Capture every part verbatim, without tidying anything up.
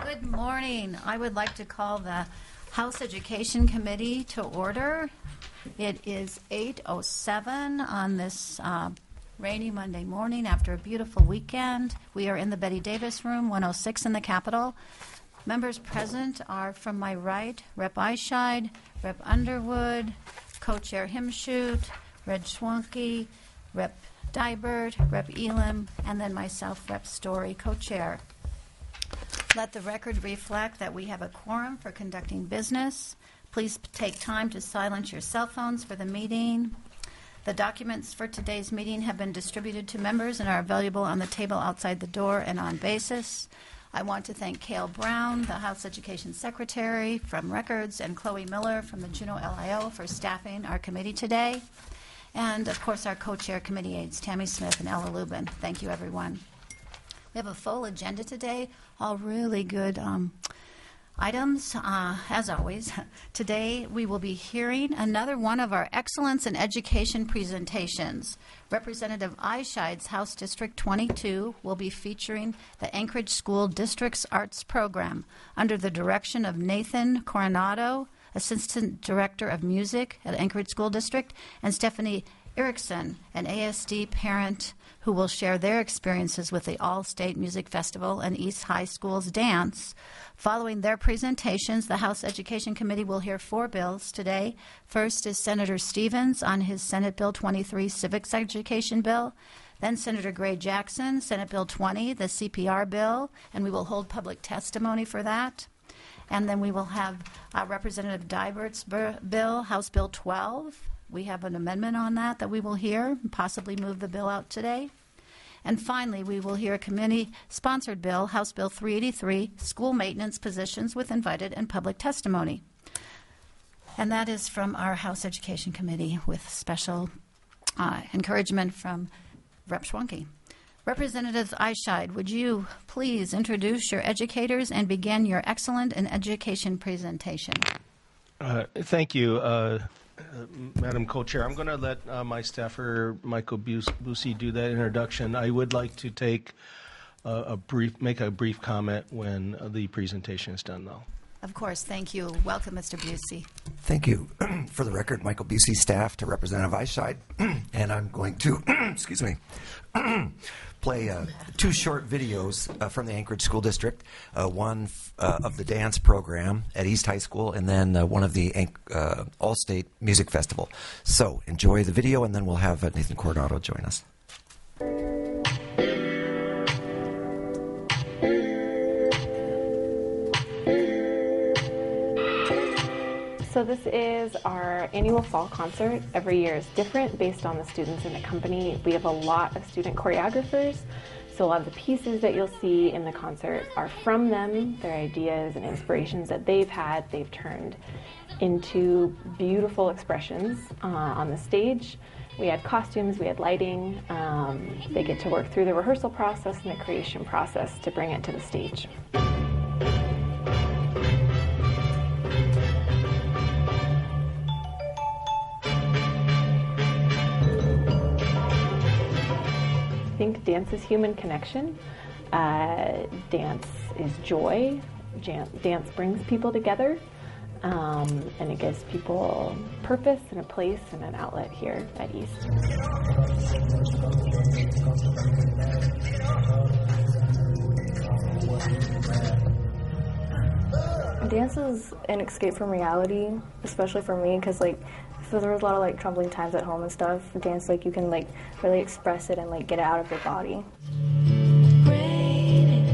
Good morning. I would like to call the House Education Committee to order. It is eight oh seven on this uh, rainy Monday morning after a beautiful weekend. We are in the Betty Davis Room, one oh six in the Capitol. Members present are from my right, Representative Eichscheid, Representative Underwood, Co-Chair Himschoot, Reg Schwanke, Representative Dibert, Representative Elam, and then myself, Representative Story, Co-Chair. Let the record reflect that we have a quorum for conducting business. Please take time to silence your cell phones for the meeting. The documents for today's meeting have been distributed to members and are available on the table outside the door and on basis. I want to thank Cale Brown, the House Education Secretary from Records, and Chloe Miller from the Juneau L I O for staffing our committee today. And, of course, our co-chair committee aides, Tammy Smith and Ella Lubin. Thank you, everyone. We have a full agenda today, all really good um, items, uh, as always. Today, we will be hearing another one of our Excellence in Education presentations. Representative Eichscheid's House District twenty-two will be featuring the Anchorage School District's Arts Program under the direction of Nathan Coronado, Assistant Director of Music at Anchorage School District, and Stephanie Erickson, an A S D parent who will share their experiences with the All-State Music Festival and East High School's dance. Following their presentations, the House Education Committee will hear four bills today. First is Senator Stevens on his Senate Bill twenty-three Civics Education Bill. Then Senator Gray Jackson, Senate Bill twenty, the C P R bill, and we will hold public testimony for that. And then we will have uh, Representative Dibert's bill, House Bill twelve. We have an amendment on that that we will hear, and possibly move the bill out today. And finally, we will hear a committee-sponsored bill, House Bill three eighty-three, School Maintenance Positions with Invited and Public Testimony. And that is from our House Education Committee with special uh, encouragement from Representative Schwanke. Representative Eichscheid, would you please introduce your educators and begin your excellent in education presentation? Uh, thank you, uh, uh, Madam Co-Chair. I'm going to let uh, my staffer, Michael Busey, do that introduction. I would like to take uh, a brief, make a brief comment when uh, the presentation is done, though. Of course. Thank you. Welcome, Mister Busey. Thank you. For the record, Michael Busey, staff to Representative Eichscheid, and I'm going to, excuse me, play uh, two short videos uh, from the Anchorage School District, uh, one f- uh, of the dance program at East High School, and then uh, one of the uh, All-State Music Festival. So enjoy the video, and then we'll have uh, Nathan Coronado join us. So this is our annual fall concert. Every year is different based on the students in the company. We have a lot of student choreographers, so a lot of the pieces that you'll see in the concert are from them, their ideas and inspirations that they've had, they've turned into beautiful expressions uh, on the stage. We had costumes, we had lighting. Um, they get to work through the rehearsal process and the creation process to bring it to the stage. I think dance is human connection. Uh, dance is joy. Jan- dance brings people together, um, and it gives people purpose and a place and an outlet here at East. Dance is an escape from reality, especially for me, because like, so there was a lot of like troubling times at home and stuff. Dance, like you can like really express it and like get it out of your body. Raining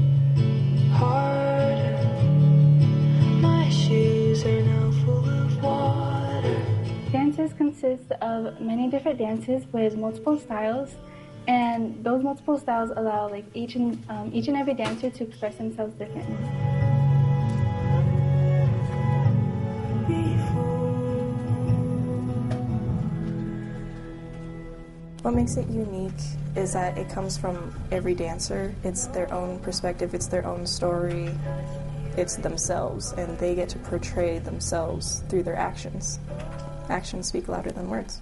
harder. My shoes are now full of water. Dances consist of many different dances with multiple styles, and those multiple styles allow like each and um, each and every dancer to express themselves differently. What makes it unique is that it comes from every dancer. It's their own perspective, it's their own story, it's themselves, and they get to portray themselves through their actions. Actions speak louder than words.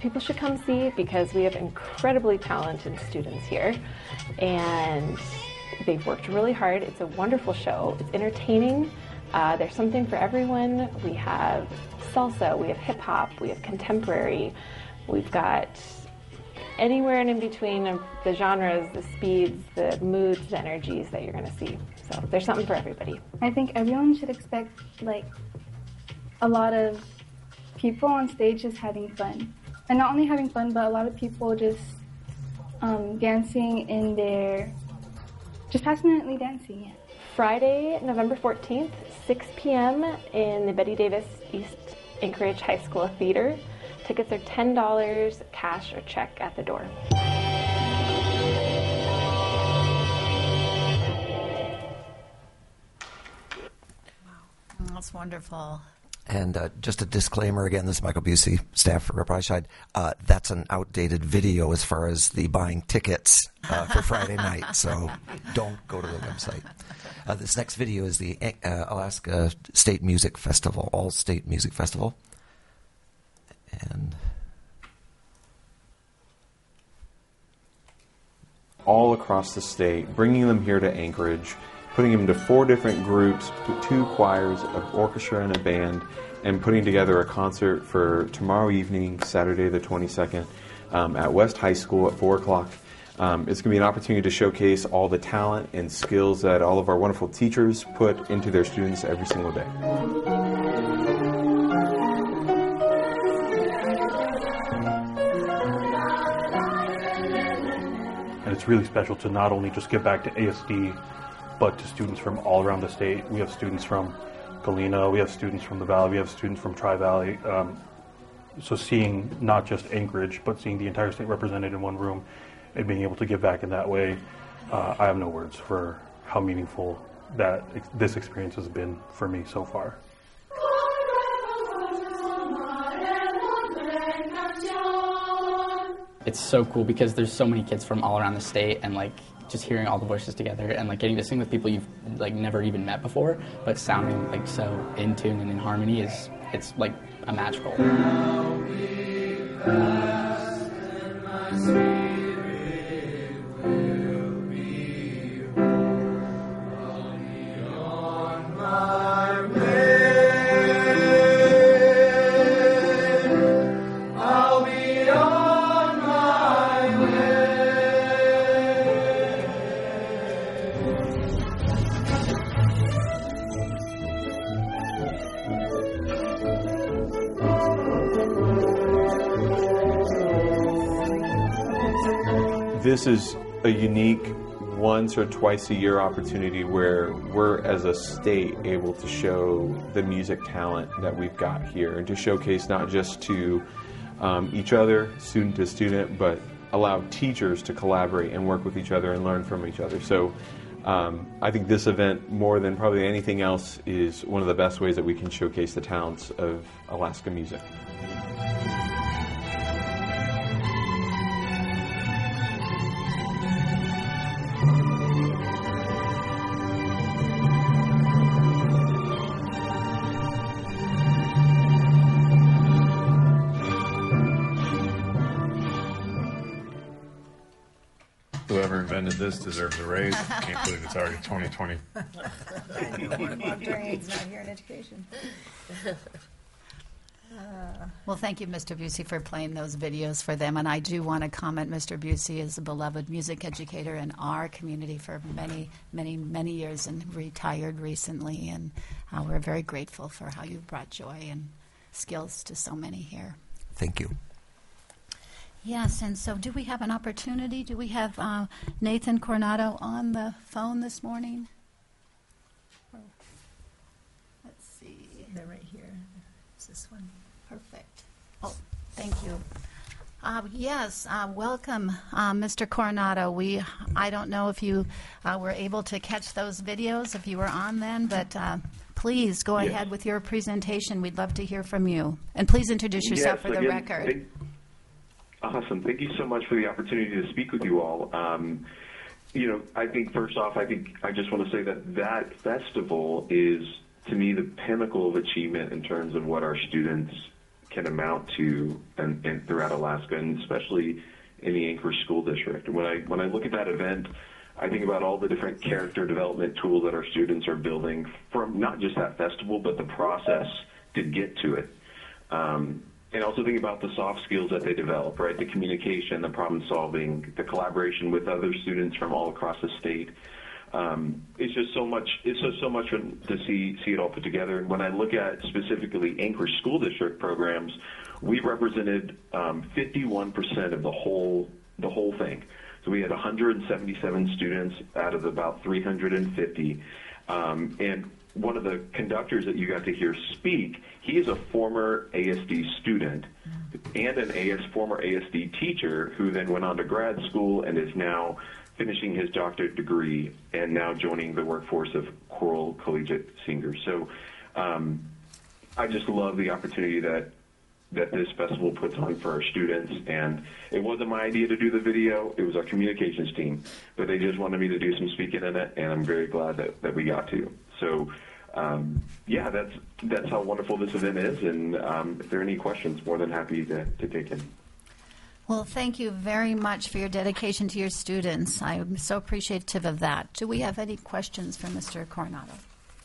people should come see because we have incredibly talented students here, and they've worked really hard. It's a wonderful show. It's entertaining. Uh, there's something for everyone. We have salsa, we have hip hop, we have contemporary. We've got anywhere and in between of the genres, the speeds, the moods, the energies that you're going to see. So there's something for everybody. I think everyone should expect like a lot of people on stage just having fun. And not only having fun, but a lot of people just um, dancing in their, just passionately dancing. Yeah. Friday, November fourteenth, six p.m. in the Betty Davis East Anchorage High School Theater. Tickets are ten dollars, cash or check at the door. Wow, that's wonderful. And uh, just a disclaimer again, this is Michael Busey, staff for Rep Reichside. Uh, that's an outdated video as far as the buying tickets uh, for Friday night, so don't go to the website. Uh, this next video is the uh, Alaska State Music Festival, All State Music Festival. And all across the state, bringing them here to Anchorage, putting them into four different groups, two choirs, an orchestra and a band, and putting together a concert for tomorrow evening, Saturday the twenty-second, um, at West High School at four o'clock. Um, it's going to be an opportunity to showcase all the talent and skills that all of our wonderful teachers put into their students every single day. And it's really special to not only just give back to A S D, but to students from all around the state. We have students from Galena, we have students from the Valley, we have students from Tri-Valley. Um, so seeing not just Anchorage, but seeing the entire state represented in one room and being able to give back in that way, uh, I have no words for how meaningful that ex- this experience has been for me so far. It's so cool because there's so many kids from all around the state, and like just hearing all the voices together and like getting to sing with people you've like never even met before, but sounding like so in tune and in harmony is it's like a magical. This is a unique once or twice a year opportunity where we're as a state able to show the music talent that we've got here and to showcase not just to um, each other, student to student, but allow teachers to collaborate and work with each other and learn from each other. So um, I think this event, more than probably anything else, is one of the best ways that we can showcase the talents of Alaska music. Whoever invented this deserves a raise. I can't believe it's already twenty twenty. Drains not here in education. Uh, well, thank you, Mister Busey, for playing those videos for them. And I do want to comment, Mister Busey is a beloved music educator in our community for many, many, many years and retired recently. And uh, we're very grateful for how you've brought joy and skills to so many here. Thank you. Yes, and so do we have an opportunity? Do we have uh, Nathan Coronado on the phone this morning? Let's see. They're right here. It's this one. Perfect. Oh, thank you. Uh, yes, uh, welcome, uh, Mister Coronado. We, I don't know if you uh, were able to catch those videos, if you were on then, but uh, please go yes. ahead with your presentation. We'd love to hear from you. And please introduce yourself yes, for the again, record. Thank, awesome. Thank you so much for the opportunity to speak with you all. Um, you know, I think first off, I think I just want to say that that festival is, to me, the pinnacle of achievement in terms of what our students can amount to and, and throughout Alaska, and especially in the Anchorage School District. When I when I look at that event, I think about all the different character development tools that our students are building from not just that festival, but the process to get to it. Um, and also think about the soft skills that they develop, right? The communication, the problem solving, the collaboration with other students from all across the state. Um, it's just so much. It's just so much fun to see see it all put together. And when I look at specifically Anchorage School District programs, we represented um, fifty-one percent of the whole the whole thing. So we had one hundred seventy-seven students out of about three hundred fifty, um, and one of the conductors that you got to hear speak, he is a former A S D student and an A S former A S D teacher who then went on to grad school and is now finishing his doctorate degree and now joining the workforce of choral collegiate singers. So um, I just love the opportunity that that this festival puts on for our students. And it wasn't my idea to do the video. It was our communications team. But they just wanted me to do some speaking in it, and I'm very glad that, that we got to. So, um, yeah, that's that's how wonderful this event is. And um, if there are any questions, more than happy to, to take them. Well, thank you very much for your dedication to your students. I'm so appreciative of that. Do we have any questions for Mister Coronado?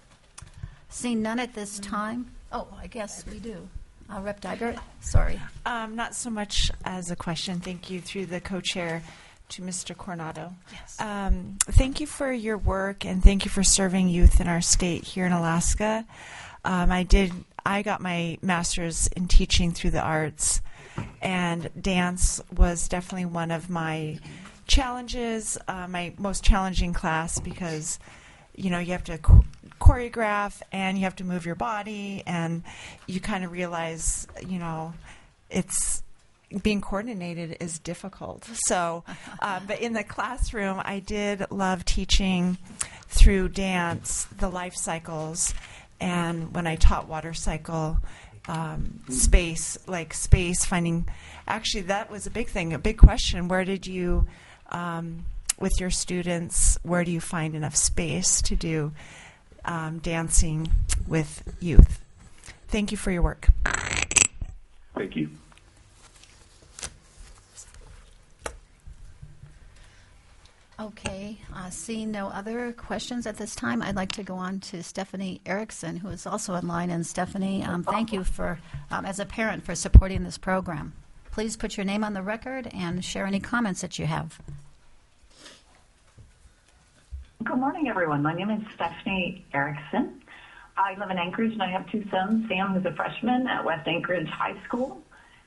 Seeing none at this time. Oh, I guess we do. Uh, Rep Dygert, sorry. Um, not so much as a question. Thank you through the co-chair to Mister Coronado. Yes. Um, thank you for your work, and thank you for serving youth in our state here in Alaska. Um, I did. I got my master's in teaching through the arts, and dance was definitely one of my challenges, uh, my most challenging class, because you know you have to cho- choreograph and you have to move your body, and you kind of realize, you know, it's being coordinated is difficult. So, uh, but in the classroom, I did love teaching through dance the life cycles, and when I taught water cycle, um, space, like space, finding, actually that was a big thing, a big question. Where did you, um, with your students, where do you find enough space to do um, dancing with youth? Thank you for your work. Thank you. Okay, uh, seeing no other questions at this time, I'd like to go on to Stephanie Erickson, who is also online. And Stephanie, um, thank you for, um, as a parent, for supporting this program. Please put your name on the record and share any comments that you have. Good morning, everyone. My name is Stephanie Erickson. I live in Anchorage, and I have two sons, Sam, who's a freshman at West Anchorage High School,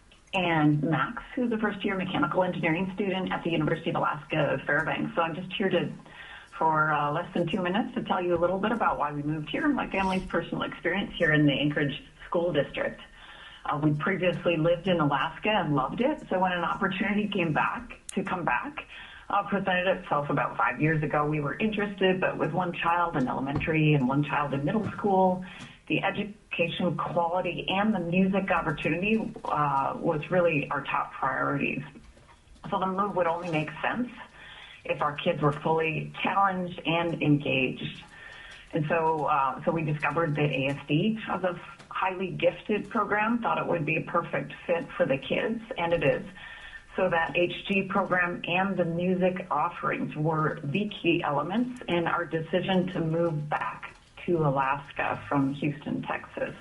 and Max, who's a first-year mechanical engineering student at the University of Alaska Fairbanks. So I'm just here to, for uh, less than two minutes to tell you a little bit about why we moved here and my family's personal experience here in the Anchorage School District. Uh, we previously lived in Alaska and loved it, so when an opportunity came back to come back, uh, presented itself about five years ago, we were interested, but with one child in elementary and one child in middle school, the education quality and the music opportunity uh, was really our top priorities. So the move would only make sense if our kids were fully challenged and engaged. And so, uh, so we discovered that A S D as a highly gifted program, thought it would be a perfect fit for the kids, and it is. So that H G program and the music offerings were the key elements in our decision to move back to Alaska from Houston, Texas.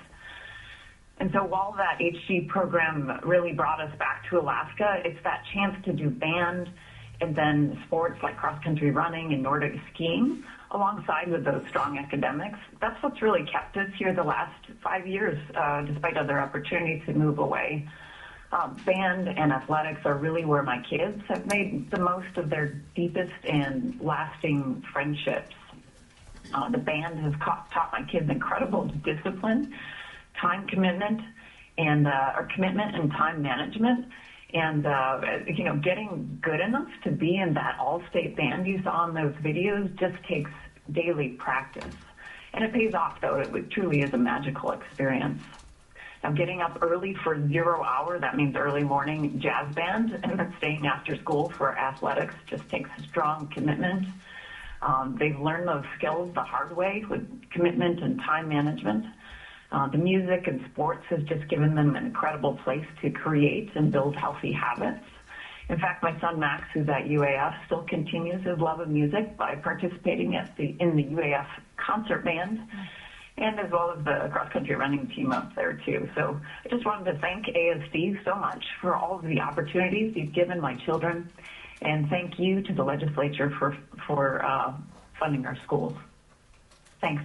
And so while that H G program really brought us back to Alaska, it's that chance to do band and then sports like cross-country running and Nordic skiing alongside with those strong academics. That's what's really kept us here the last five years, uh, despite other opportunities to move away. Uh, band and athletics are really where my kids have made the most of their deepest and lasting friendships. Uh, the band has ca- taught my kids incredible discipline, time commitment, and uh, or commitment and time management. And, uh, you know, getting good enough to be in that all-state band you saw in those videos just takes daily practice. And it pays off, though. It truly is a magical experience. Now, getting up early for zero hour, that means early morning jazz band, and then staying after school for athletics just takes strong commitment. Um, they've learned those skills the hard way with commitment and time management. Uh, the music and sports has just given them an incredible place to create and build healthy habits. In fact, my son Max, who's at U A F, still continues his love of music by participating at the, in the U A F concert band, and as well as the cross-country running team up there, too. So I just wanted to thank A S D so much for all of the opportunities you've given my children, and thank you to the legislature for, for uh, funding our schools. Thanks.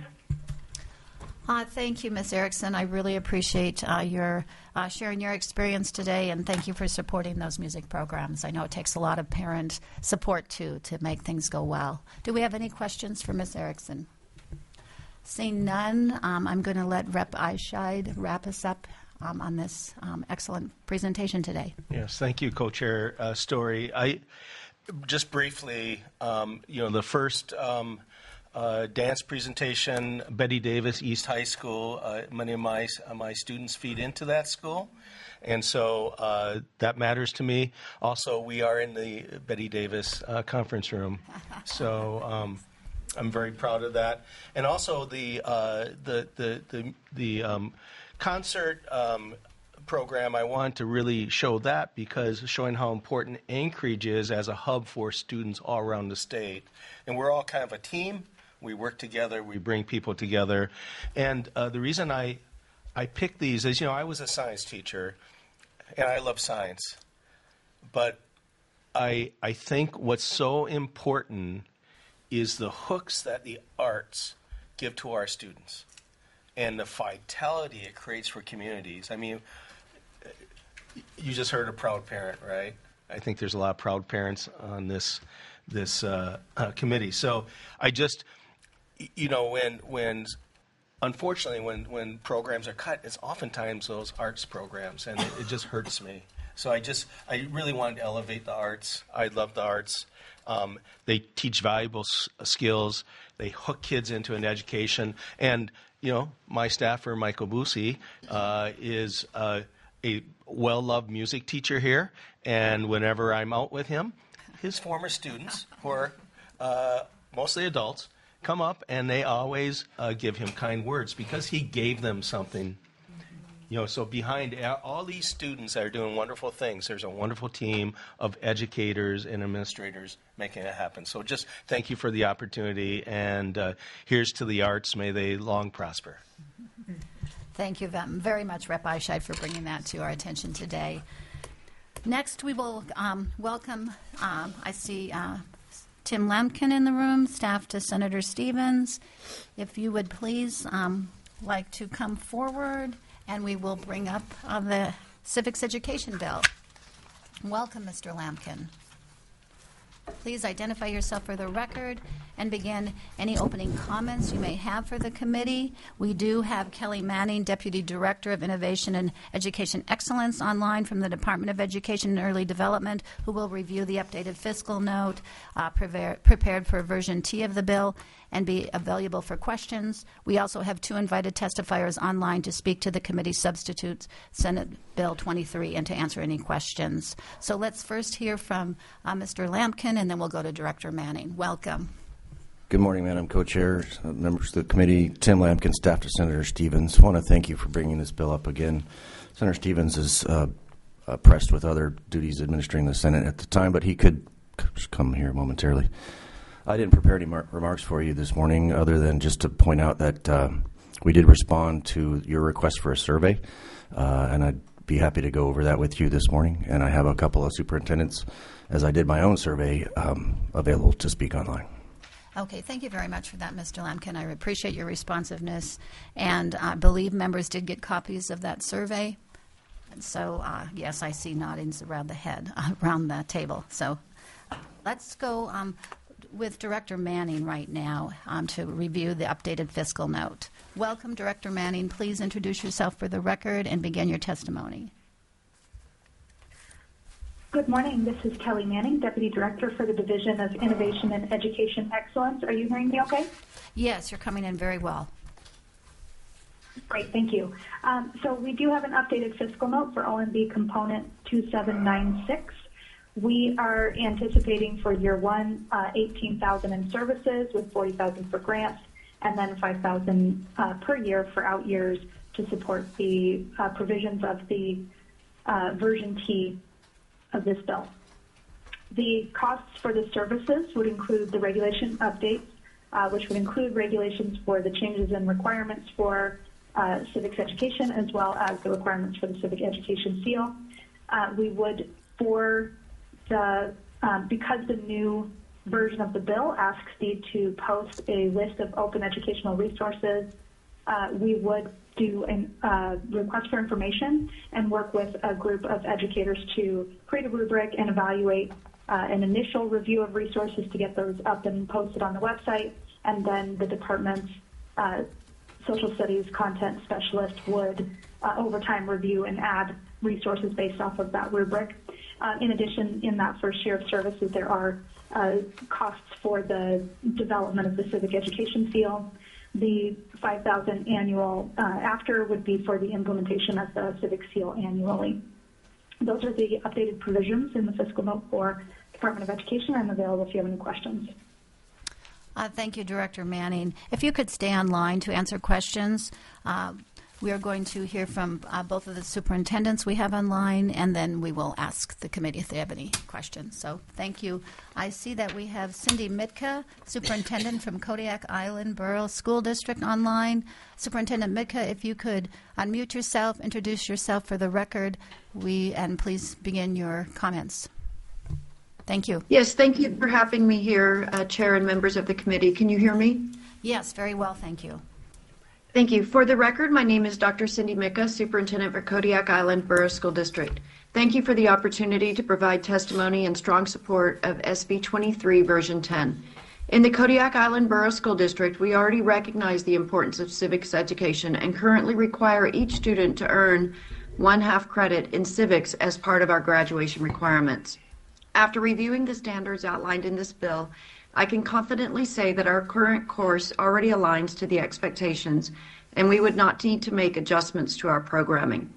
Uh, thank you, Miz Erickson. I really appreciate uh, your uh, sharing your experience today, and thank you for supporting those music programs. I know it takes a lot of parent support, too, to make things go well. Do we have any questions for Miz Erickson? Seeing none, um, I'm going to let Representative Eischeid wrap us up um, on this um, excellent presentation today. Yes, thank you, Co-Chair uh, Story. I just briefly, um, you know, the first um, Uh, dance presentation, Betty Davis East High School. Uh, many of my uh, my students feed into that school, and so uh, that matters to me. Also, we are in the Betty Davis uh, conference room, so um, I'm very proud of that. And also the uh, the the the, the um, concert um, program. I want to really show that, because showing how important Anchorage is as a hub for students all around the state, and we're all kind of a team. We work together. We bring people together. And uh, the reason I I pick these is, you know, I was a science teacher, and I love science. But I I think what's so important is the hooks that the arts give to our students and the vitality it creates for communities. I mean, you just heard a proud parent, right? I think there's a lot of proud parents on this this uh, uh, committee. So I just... You know, when, when unfortunately, when, when programs are cut, it's oftentimes those arts programs, and it, it just hurts me. So I just, I really wanted to elevate the arts. I love the arts. Um, they teach valuable s- skills. They hook kids into an education. And, you know, my staffer, Michael Busi, uh, is uh, a well-loved music teacher here. And whenever I'm out with him, his former students, who are uh, mostly adults, come up, and they always uh, give him kind words because he gave them something. You know, so behind all these students that are doing wonderful things, there's a wonderful team of educators and administrators making it happen. So just thank you for the opportunity, and uh, here's to the arts. May they long prosper. Thank you very much, Representative Eischeid, for bringing that to our attention today. Next, we will um, welcome, um, I see uh, Tim Lampkin in the room, staff to Senator Stevens. If you would please um, like to come forward, and we will bring up uh, the civics education bill. Welcome, Mister Lampkin. Please identify yourself for the record and begin any opening comments you may have for the committee. We do have Kelly Manning, Deputy Director of Innovation and Education Excellence, online from the Department of Education and Early Development, who will review the updated fiscal note uh, prepare, prepared for version T of the bill and be available for questions. We also have two invited testifiers online to speak to the committee substitutes, Senate Bill twenty-three, and to answer any questions. So let's first hear from uh, Mister Lampkin, and then we'll go to Director Manning. Welcome. Good morning, Madam Co-Chair, uh, members of the committee. Tim Lampkin, staff to Senator Stevens. I want to thank you for bringing this bill up again. Senator Stevens is uh, uh, pressed with other duties administering the Senate at the time, but he could come here momentarily. I didn't prepare any mar- remarks for you this morning other than just to point out that uh, we did respond to your request for a survey, uh, and I'd be happy to go over that with you this morning. And I have a couple of superintendents, as I did my own survey, um, available to speak online. Okay, thank you very much for that, Mister Lampkin. I appreciate your responsiveness, and I believe members did get copies of that survey. And so, uh, yes, I see noddings around the head, uh, around the table. So uh, let's go um, with Director Manning right now um, to review the updated fiscal note. Welcome, Director Manning. Please introduce yourself for the record and begin your testimony. Good morning. This is Kelly Manning, Deputy Director for the Division of Innovation and Education Excellence. Are you hearing me okay? Yes, you're coming in very well. Great, thank you. Um, so we do have an updated fiscal note for O M B component two seven nine six. We are anticipating for year one, uh, eighteen thousand in services with forty thousand for grants, and then five thousand uh, per year for out years to support the uh, provisions of the uh, version T of this bill. The costs for the services would include the regulation updates, uh, which would include regulations for the changes in requirements for uh, civics education, as well as the requirements for the civic education seal. Uh, we would, for the, um, because the new version of the bill asks you to post a list of open educational resources, uh, we would do a uh, request for information and work with a group of educators to create a rubric and evaluate uh, an initial review of resources to get those up and posted on the website, and then the department's uh, social studies content specialist would uh, over time review and add resources based off of that rubric. Uh, in addition, in that first year of services, there are uh, costs for the development of the civic education seal. The five thousand dollars annual uh, after would be for the implementation of the civic seal annually. Those are the updated provisions in the fiscal note for Department of Education. I'm available if you have any questions. Uh, thank you, Director Manning. If you could stay online to answer questions, uh, we are going to hear from uh, both of the superintendents we have online, and then we will ask the committee if they have any questions. So thank you. I see that we have Cindy Mitka, Superintendent from Kodiak Island Borough School District, online. Superintendent Mitka, if you could unmute yourself, introduce yourself for the record, we and please begin your comments. Thank you. Yes, thank you for having me here, uh, Chair and members of the committee. Can you hear me? Yes, very well, thank you. Thank you. For the record, my name is Doctor Cindy Mitka, Superintendent for Kodiak Island Borough School District. Thank you for the opportunity to provide testimony in strong support of S B twenty-three version ten. In the Kodiak Island Borough School District, we already recognize the importance of civics education and currently require each student to earn one half credit in civics as part of our graduation requirements. After reviewing the standards outlined in this bill, I can confidently say that our current course already aligns to the expectations, and we would not need to make adjustments to our programming.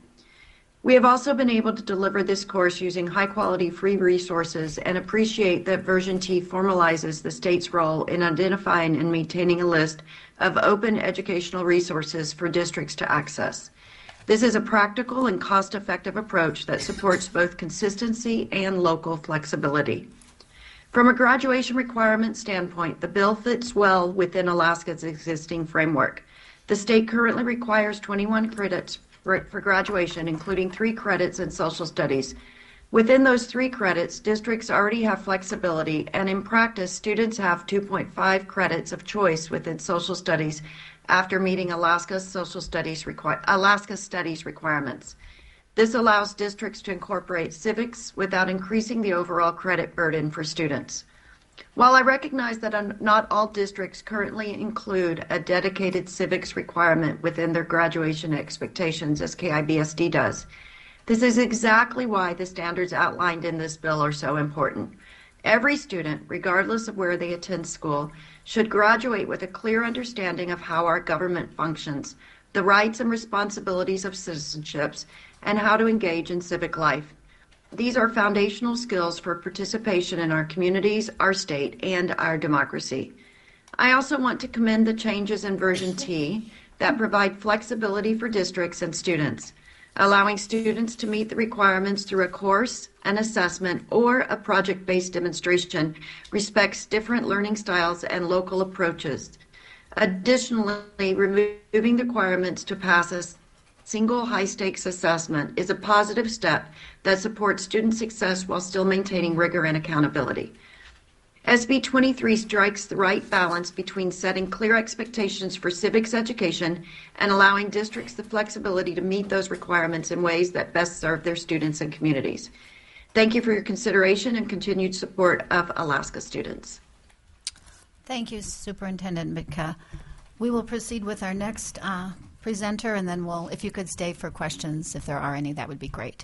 We have also been able to deliver this course using high-quality free resources and appreciate that version T formalizes the state's role in identifying and maintaining a list of open educational resources for districts to access. This is a practical and cost-effective approach that supports both consistency and local flexibility. From a graduation requirement standpoint, the bill fits well within Alaska's existing framework. The state currently requires twenty-one credits for, for graduation, including three credits in social studies. Within those three credits, districts already have flexibility, and in practice, students have two point five credits of choice within social studies after meeting Alaska's social studies requi- Alaska studies requirements. This allows districts to incorporate civics without increasing the overall credit burden for students. While I recognize that not all districts currently include a dedicated civics requirement within their graduation expectations, as K I B S D does, this is exactly why the standards outlined in this bill are so important. Every student, regardless of where they attend school, should graduate with a clear understanding of how our government functions, the rights and responsibilities of citizenships, and how to engage in civic life. These are foundational skills for participation in our communities, our state, and our democracy. I also want to commend the changes in version T that provide flexibility for districts and students. Allowing students to meet the requirements through a course, an assessment, or a project-based demonstration respects different learning styles and local approaches. Additionally, removing the requirements to pass a single high-stakes assessment is a positive step that supports student success while still maintaining rigor and accountability. S B twenty-three strikes the right balance between setting clear expectations for civics education and allowing districts the flexibility to meet those requirements in ways that best serve their students and communities. Thank you for your consideration and continued support of Alaska students. Thank you, Superintendent Mitka. We will proceed with our next uh, presenter, and then we'll, if you could stay for questions, if there are any, that would be great.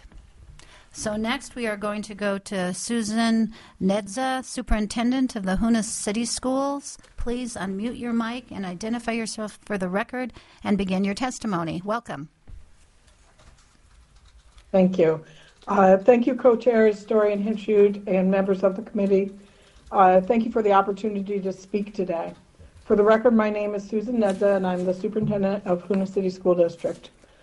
So next we are going to go to Susan Nedza, Superintendent of the Hoonah City Schools. Please unmute your mic and identify yourself for the record and begin your testimony. Welcome. Thank you. Uh, thank you, Co-Chairs Dorian Hinchute and members of the committee. Uh, thank you for the opportunity to speak today. For the record, my name is Susan Nedza, and I'm the Superintendent of Hoonah City School District.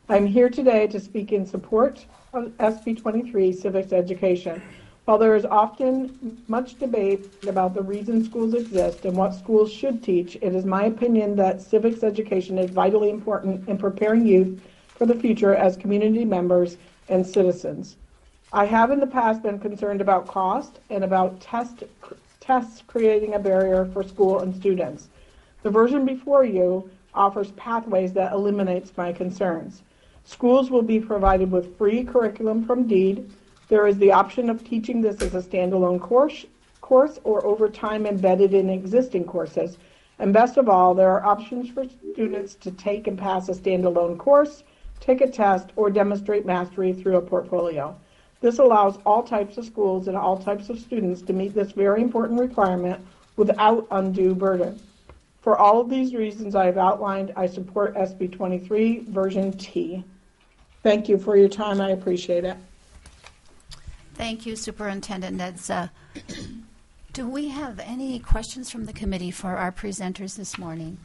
I'm here today to speak in support of S B twenty-three, civics education. While there is often much debate about the reason schools exist and what schools should teach, it is my opinion that civics education is vitally important in preparing youth for the future as community members and citizens. I have in the past been concerned about cost and about test, tests creating a barrier for school and students. The version before you offers pathways that eliminates my concerns. Schools will be provided with free curriculum from DEED. There is the option of teaching this as a standalone course, course or over time embedded in existing courses. And best of all, there are options for students to take and pass a standalone course, take a test, or demonstrate mastery through a portfolio. This allows all types of schools and all types of students to meet this very important requirement without undue burden. For all of these reasons I have outlined, I support S B twenty-three version T. Thank you for your time. I appreciate it. Thank you, Superintendent Nedza. Do we have any questions from the committee for our presenters this morning?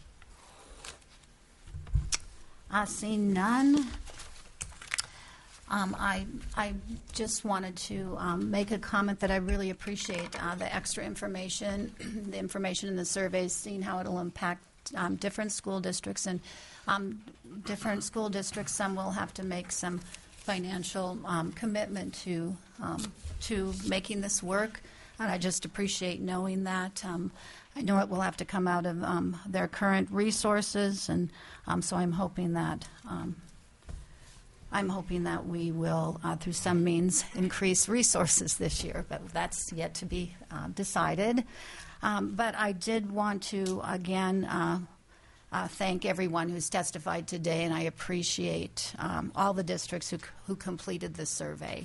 Uh, seeing none, um, I, I just wanted to um, make a comment that I really appreciate uh, the extra information, the information in the surveys, seeing how it will impact um, different school districts and um, different school districts. Some will have to make some financial um, commitment to um, to making this work, and I just appreciate knowing that. Um, I know it will have to come out of um, their current resources, and um, so I'm hoping that um, I'm hoping that we will, uh, through some means, increase resources this year, but that's yet to be uh, decided. Um, but I did want to again. Uh, Uh, thank everyone who's testified today, and I appreciate um, all the districts who, who completed this survey.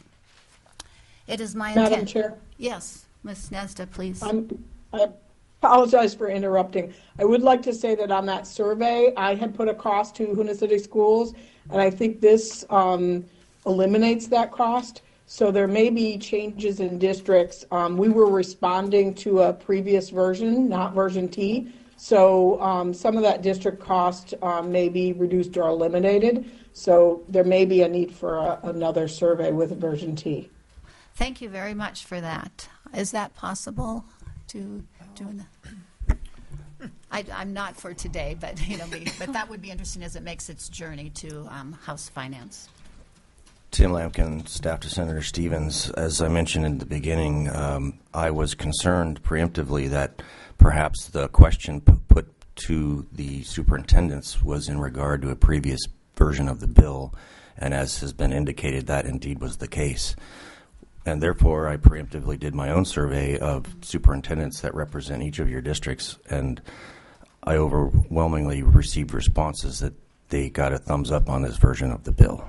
It is my Madam intent. Chair. Yes, Miz Nesda, please. I'm, I apologize for interrupting. I would like to say that on that survey, I had put a cost to Hoonah City Schools, and I think this um, eliminates that cost. So there may be changes in districts. Um, we were responding to a previous version, not version T. So um, some of that district cost um, may be reduced or eliminated. So there may be a need for a, another survey with version T. Thank you very much for that. Is that possible to do that? I, I'm not for today, but you know, we, but that would be interesting as it makes its journey to um, House Finance. Tim Lampkin, staff to Senator Stevens. As I mentioned in the beginning, um, I was concerned preemptively that perhaps the question p- put to the superintendents was in regard to a previous version of the bill, and as has been indicated, that indeed was the case. And therefore, I preemptively did my own survey of superintendents that represent each of your districts, and I overwhelmingly received responses that they got a thumbs up on this version of the bill.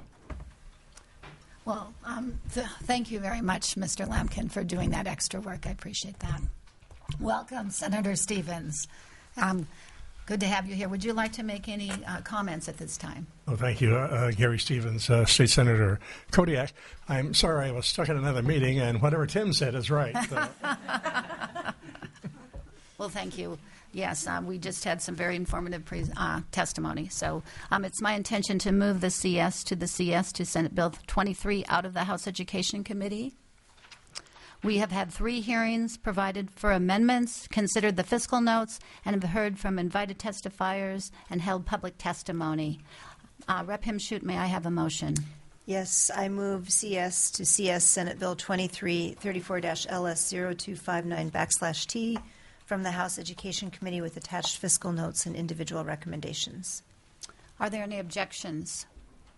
Well, um, th- thank you very much, Mister Lampkin, for doing that extra work. I appreciate that. Welcome, Senator Stevens. Um, good to have you here. Would you like to make any uh, comments at this time? Oh, thank you, uh, Gary Stevens, uh, State Senator Kodiak. I'm sorry I was stuck in another meeting, and whatever Tim said is right. So. Well, thank you. Yes, um, we just had some very informative pre- uh, testimony. So um, it's my intention to move the C S to the C S to Senate Bill twenty-three out of the House Education Committee. We have had three hearings, provided for amendments, considered the fiscal notes, and have heard from invited testifiers and held public testimony. Uh, Rep Himschoot, may I have a motion? Yes, I move C S to C S Senate Bill twenty-three thirty-four L S zero two five nine backslash T from the House Education Committee with attached fiscal notes and individual recommendations. Are there any objections?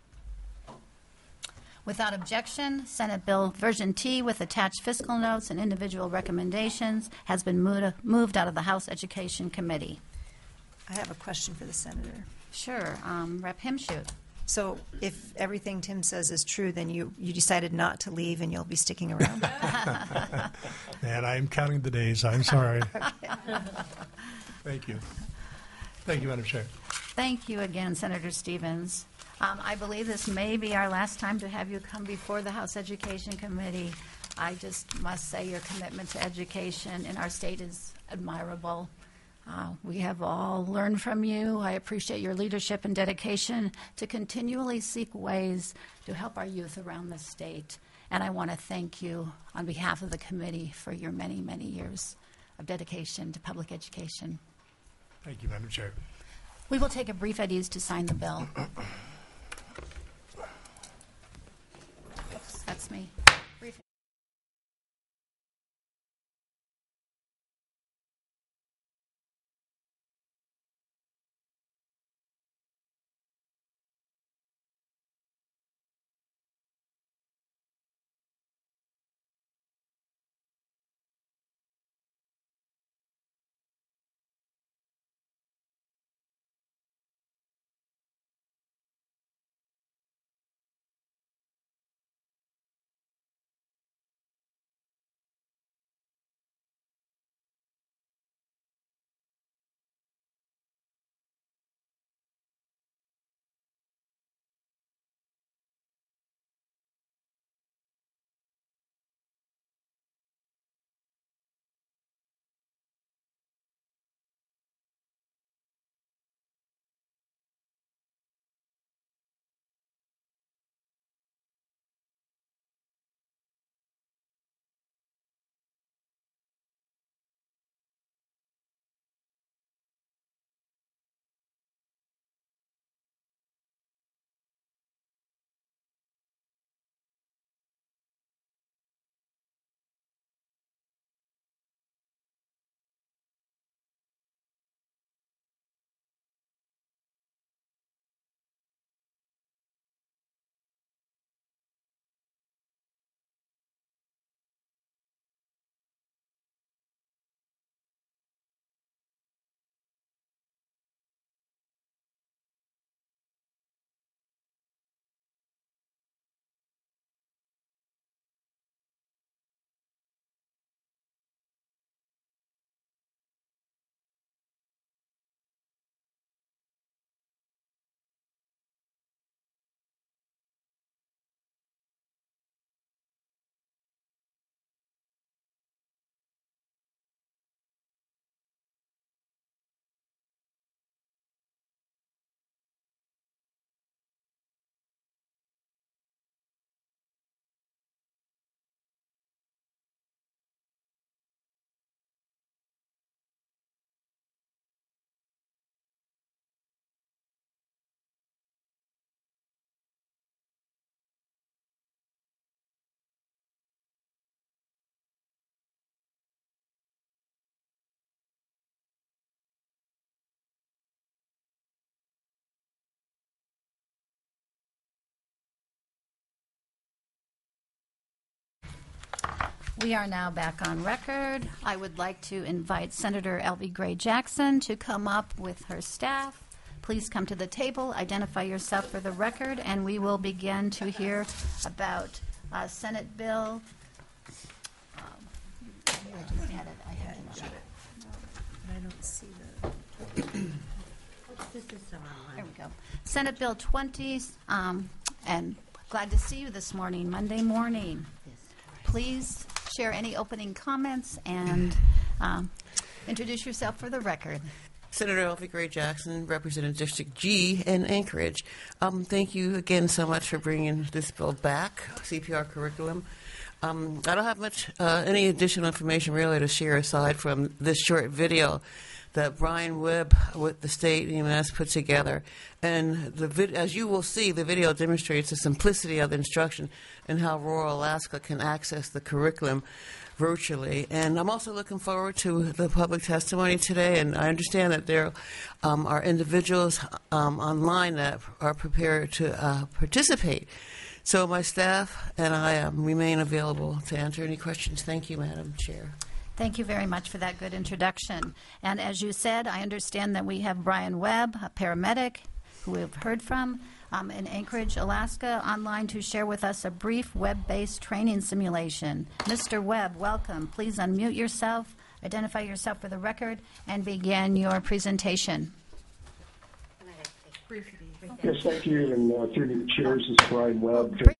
Without objection, Senate Bill Version T with attached fiscal notes and individual recommendations has been moved, moved out of the House Education Committee. I have a question for the senator. Sure. Um, Rep Himschoot. So if everything Tim says is true, then you, you decided not to leave and you'll be sticking around? And I'm counting the days. I'm sorry. Thank you. Thank you, Madam Chair. Thank you again, Senator Stevens. Um, I believe this may be our last time to have you come before the House Education Committee. I just must say your commitment to education in our state is admirable. Uh, we have all learned from you. I appreciate your leadership and dedication to continually seek ways to help our youth around the state. And I want to thank you on behalf of the committee for your many, many years of dedication to public education. Thank you, Madam Chair. We will take a brief at ease to sign the bill. That's me. Brief. We are now back on record. I would like to invite Senator Elvie Gray Jackson to come up with her staff. Please come to the table, identify yourself for the record, and we will begin to hear about uh, Senate Bill. Um, I just had it. I had it. But I don't see the. This is some online. There we go. Senate Bill twenty, um, and glad to see you this morning, Monday morning. Yes. Please share any opening comments and um, introduce yourself for the record. Senator Elvie Gray Jackson, representing District G in Anchorage. Um, thank you again so much for bringing this bill back, C P R curriculum. Um, I don't have much, uh, any additional information really to share aside from this short video that Brian Webb with the state E M S put together. And the vid- as you will see, the video demonstrates the simplicity of the instruction and how rural Alaska can access the curriculum virtually. And I'm also looking forward to the public testimony today, and I understand that there um, are individuals um, online that are prepared to uh, participate. So my staff and I um, remain available to answer any questions. Thank you, Madam Chair. Thank you very much for that good introduction. And as you said, I understand that we have Brian Webb, a paramedic, who we've heard from um, in Anchorage, Alaska, online to share with us a brief web-based training simulation. Mister Webb, welcome. Please unmute yourself, identify yourself for the record, and begin your presentation. Yes, thank you. And uh, through the chairs is Brian Webb.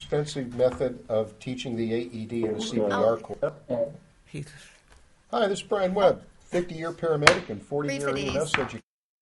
expensive method of teaching the A E D in a C P R course. Hi, this is Brian Webb, fifty-year paramedic and forty-year E M S educator.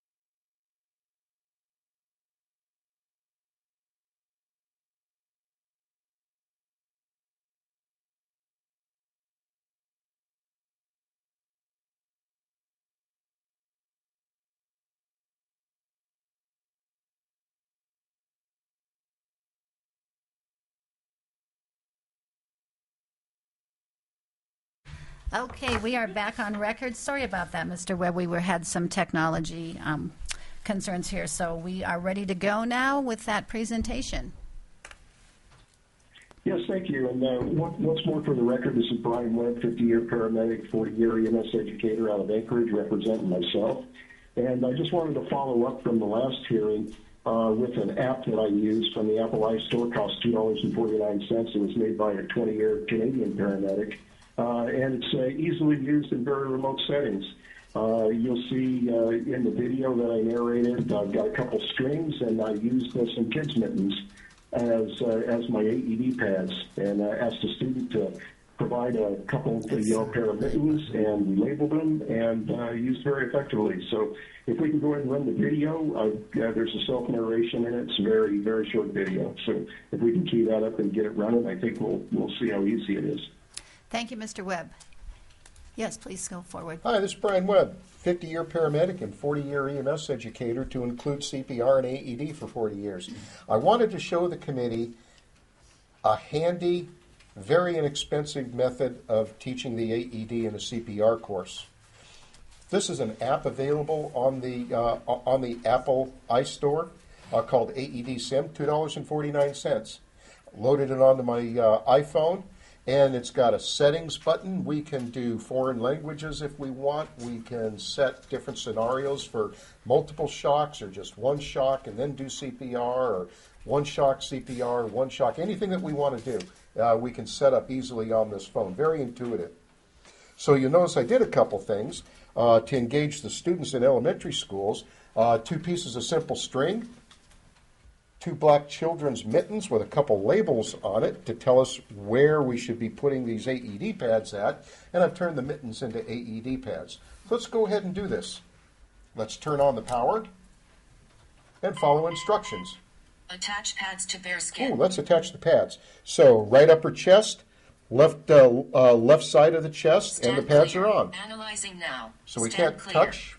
Okay, we are back on record. Sorry about that, Mister Webb. We were had some technology um, concerns here, so we are ready to go now with that presentation. Yes, thank you. And uh, once more for the record, this is Brian Webb, fifty-year paramedic, forty-year E M S educator out of Anchorage, representing myself. And I just wanted to follow up from the last hearing uh, with an app that I used from the Apple iStore. Cost two dollars and forty-nine cents. It was made by a twenty-year Canadian paramedic. Uh, and it's uh, easily used in very remote settings. Uh, you'll see uh, in the video that I narrated, I've got a couple strings, and I used uh, some kids' mittens as uh, as my A E D pads, and uh, asked a student to provide a couple of you know, pair of mittens, and we labeled them, and uh, used very effectively. So if we can go ahead and run the video, uh, yeah, there's a self-narration in it. It's a very, very short video. So if we can key that up and get it running, I think we'll we'll see how easy it is. Thank you, Mister Webb. Yes, please go forward. Hi, this is Brian Webb, fifty-year paramedic and forty-year E M S educator to include C P R and A E D for forty years. I wanted to show the committee a handy, very inexpensive method of teaching the A E D in a C P R course. This is an app available on the uh, on the Apple iStore uh, called A E D Sim, two dollars and forty-nine cents. Loaded it onto my uh, iPhone. And it's got a settings button. We can do foreign languages if we want. We can set different scenarios for multiple shocks or just one shock and then do C P R, or one shock C P R, one shock, anything that we want to do. Uh, we can set up easily on this phone. Very intuitive. So you'll notice I did a couple things uh, to engage the students in elementary schools. Uh, two pieces of simple string. Two black children's mittens with a couple labels on it to tell us where we should be putting these A E D pads at, and I've turned the mittens into A E D pads. So let's go ahead and do this. Let's turn on the power and follow instructions. Attach pads to bare skin. Ooh, let's attach the pads. So right upper chest, left uh, uh, left side of the chest, Stand and the pads clear. are on. Analyzing now. So we Stand can't clear. touch.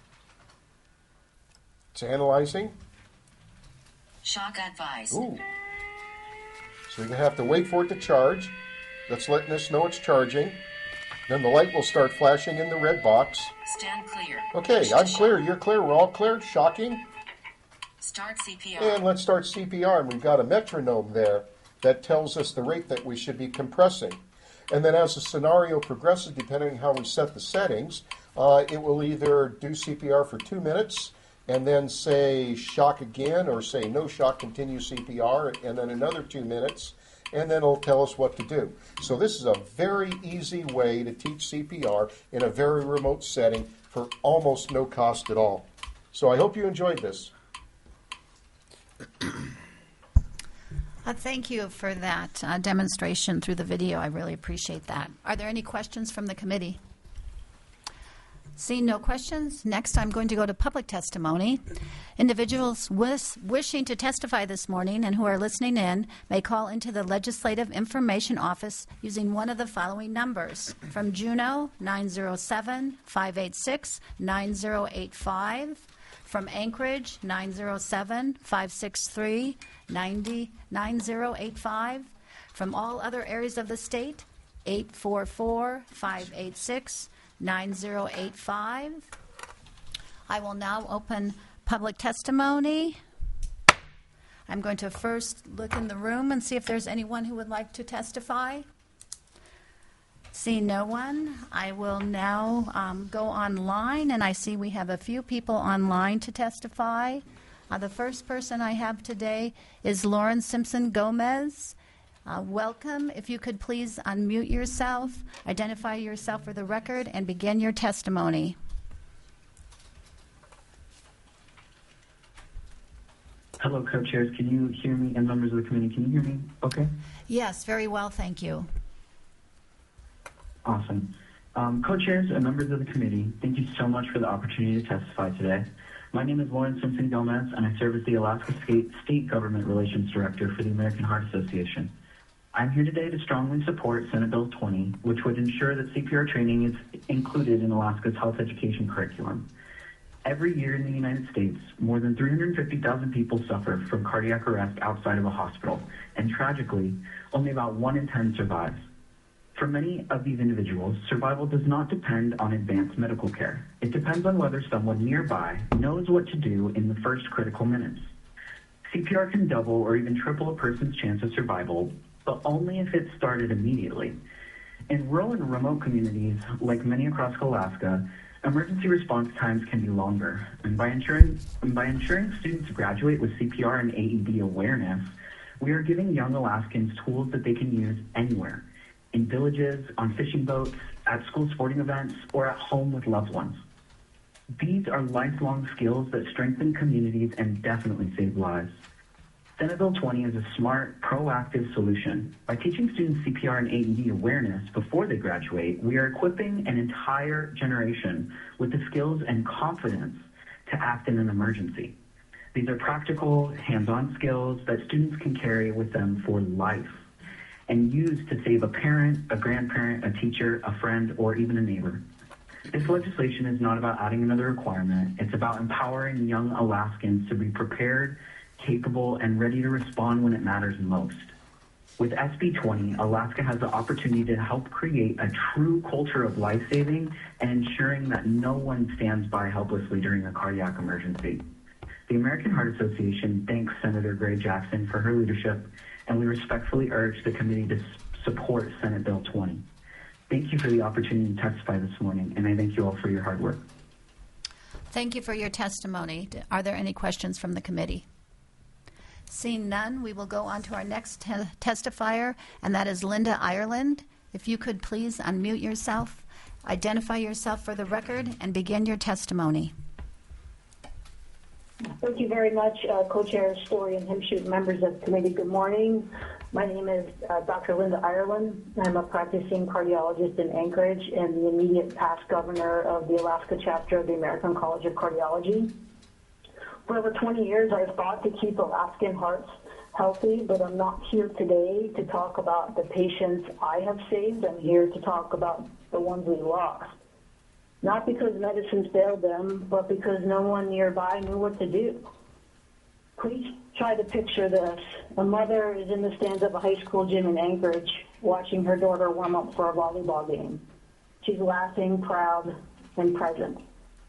It's analyzing. Shock advised. Ooh. So you're going to have to wait for it to charge. That's letting us know it's charging. Then the light will start flashing in the red box. Stand clear. Okay, Push to I'm shock. clear. You're clear. We're all clear. Shocking. Start C P R. And let's start C P R. And we've got a metronome there that tells us the rate that we should be compressing. And then as the scenario progresses, depending on how we set the settings, uh, it will either do C P R for two minutes and then say shock again, or say no shock, continue C P R, and then another two minutes, and then it'll tell us what to do. So this is a very easy way to teach C P R in a very remote setting for almost no cost at all. So I hope you enjoyed this. Uh, thank you for that uh, demonstration through the video. I really appreciate that. Are there any questions from the committee? Seeing no questions, next I'm going to go to public testimony. Individuals wish, wishing to testify this morning and who are listening in may call into the Legislative Information Office using one of the following numbers. From Juneau, nine zero seven, five eight six, nine zero eight five. From Anchorage, nine zero seven, five six three, nine zero eight five. From all other areas of the state, eight four four, five eight six, nine zero eight five. I will now open public testimony. I'm going to first look in the room and see if there's anyone who would like to testify. Seeing no one, I will now um, go online, and I see we have a few people online to testify. Uh, the first person I have today is Lauren Simpson Gomez. Uh, welcome. If you could please unmute yourself, identify yourself for the record, and begin your testimony. Hello, co-chairs. Can you hear me? And members of the committee, can you hear me? Okay. Yes, very well, thank you. Awesome. Um, co-chairs and members of the committee, thank you so much for the opportunity to testify today. My name is Lauren Simpson Gomez, and I serve as the Alaska State, State Government Relations Director for the American Heart Association. I'm here today to strongly support Senate Bill twenty, which would ensure that C P R training is included in Alaska's health education curriculum. Every year in the United States, more than three hundred fifty thousand people suffer from cardiac arrest outside of a hospital, and tragically, only about one in ten survives. For many of these individuals, survival does not depend on advanced medical care. It depends on whether someone nearby knows what to do in the first critical minutes. C P R can double or even triple a person's chance of survival, but only if it's started immediately. In rural and remote communities, like many across Alaska, emergency response times can be longer, and by ensuring, and by ensuring students graduate with C P R and A E D awareness, we are giving young Alaskans tools that they can use anywhere, in villages, on fishing boats, at school sporting events, or at home with loved ones. These are lifelong skills that strengthen communities and definitely save lives. Senate Bill twenty is a smart, proactive solution. By teaching students C P R and A E D awareness before they graduate, we are equipping an entire generation with the skills and confidence to act in an emergency. These are practical, hands-on skills that students can carry with them for life and use to save a parent, a grandparent, a teacher, a friend, or even a neighbor. This legislation is not about adding another requirement. It's about empowering young Alaskans to be prepared, capable, and ready to respond when it matters most. With S B twenty, Alaska has the opportunity to help create a true culture of life-saving and ensuring that no one stands by helplessly during a cardiac emergency. The American Heart Association thanks Senator Gray Jackson for her leadership, and we respectfully urge the committee to support Senate Bill twenty. Thank you for the opportunity to testify this morning, and I thank you all for your hard work. Thank you for your testimony. Are there any questions from the committee? Seeing none, we will go on to our next te- testifier, and that is Linda Ireland. If you could please unmute yourself, identify yourself for the record, and begin your testimony. Thank you very much, uh, Co-Chair Story and Himshoot, members of the committee. Good morning. My name is uh, Doctor Linda Ireland. I'm a practicing cardiologist in Anchorage and the immediate past governor of the Alaska chapter of the American College of Cardiology. For over twenty years, I've fought to keep Alaskan hearts healthy, but I'm not here today to talk about the patients I have saved. I'm here to talk about the ones we lost. Not because medicines failed them, but because no one nearby knew what to do. Please try to picture this. A mother is in the stands of a high school gym in Anchorage watching her daughter warm up for a volleyball game. She's laughing, proud, and present.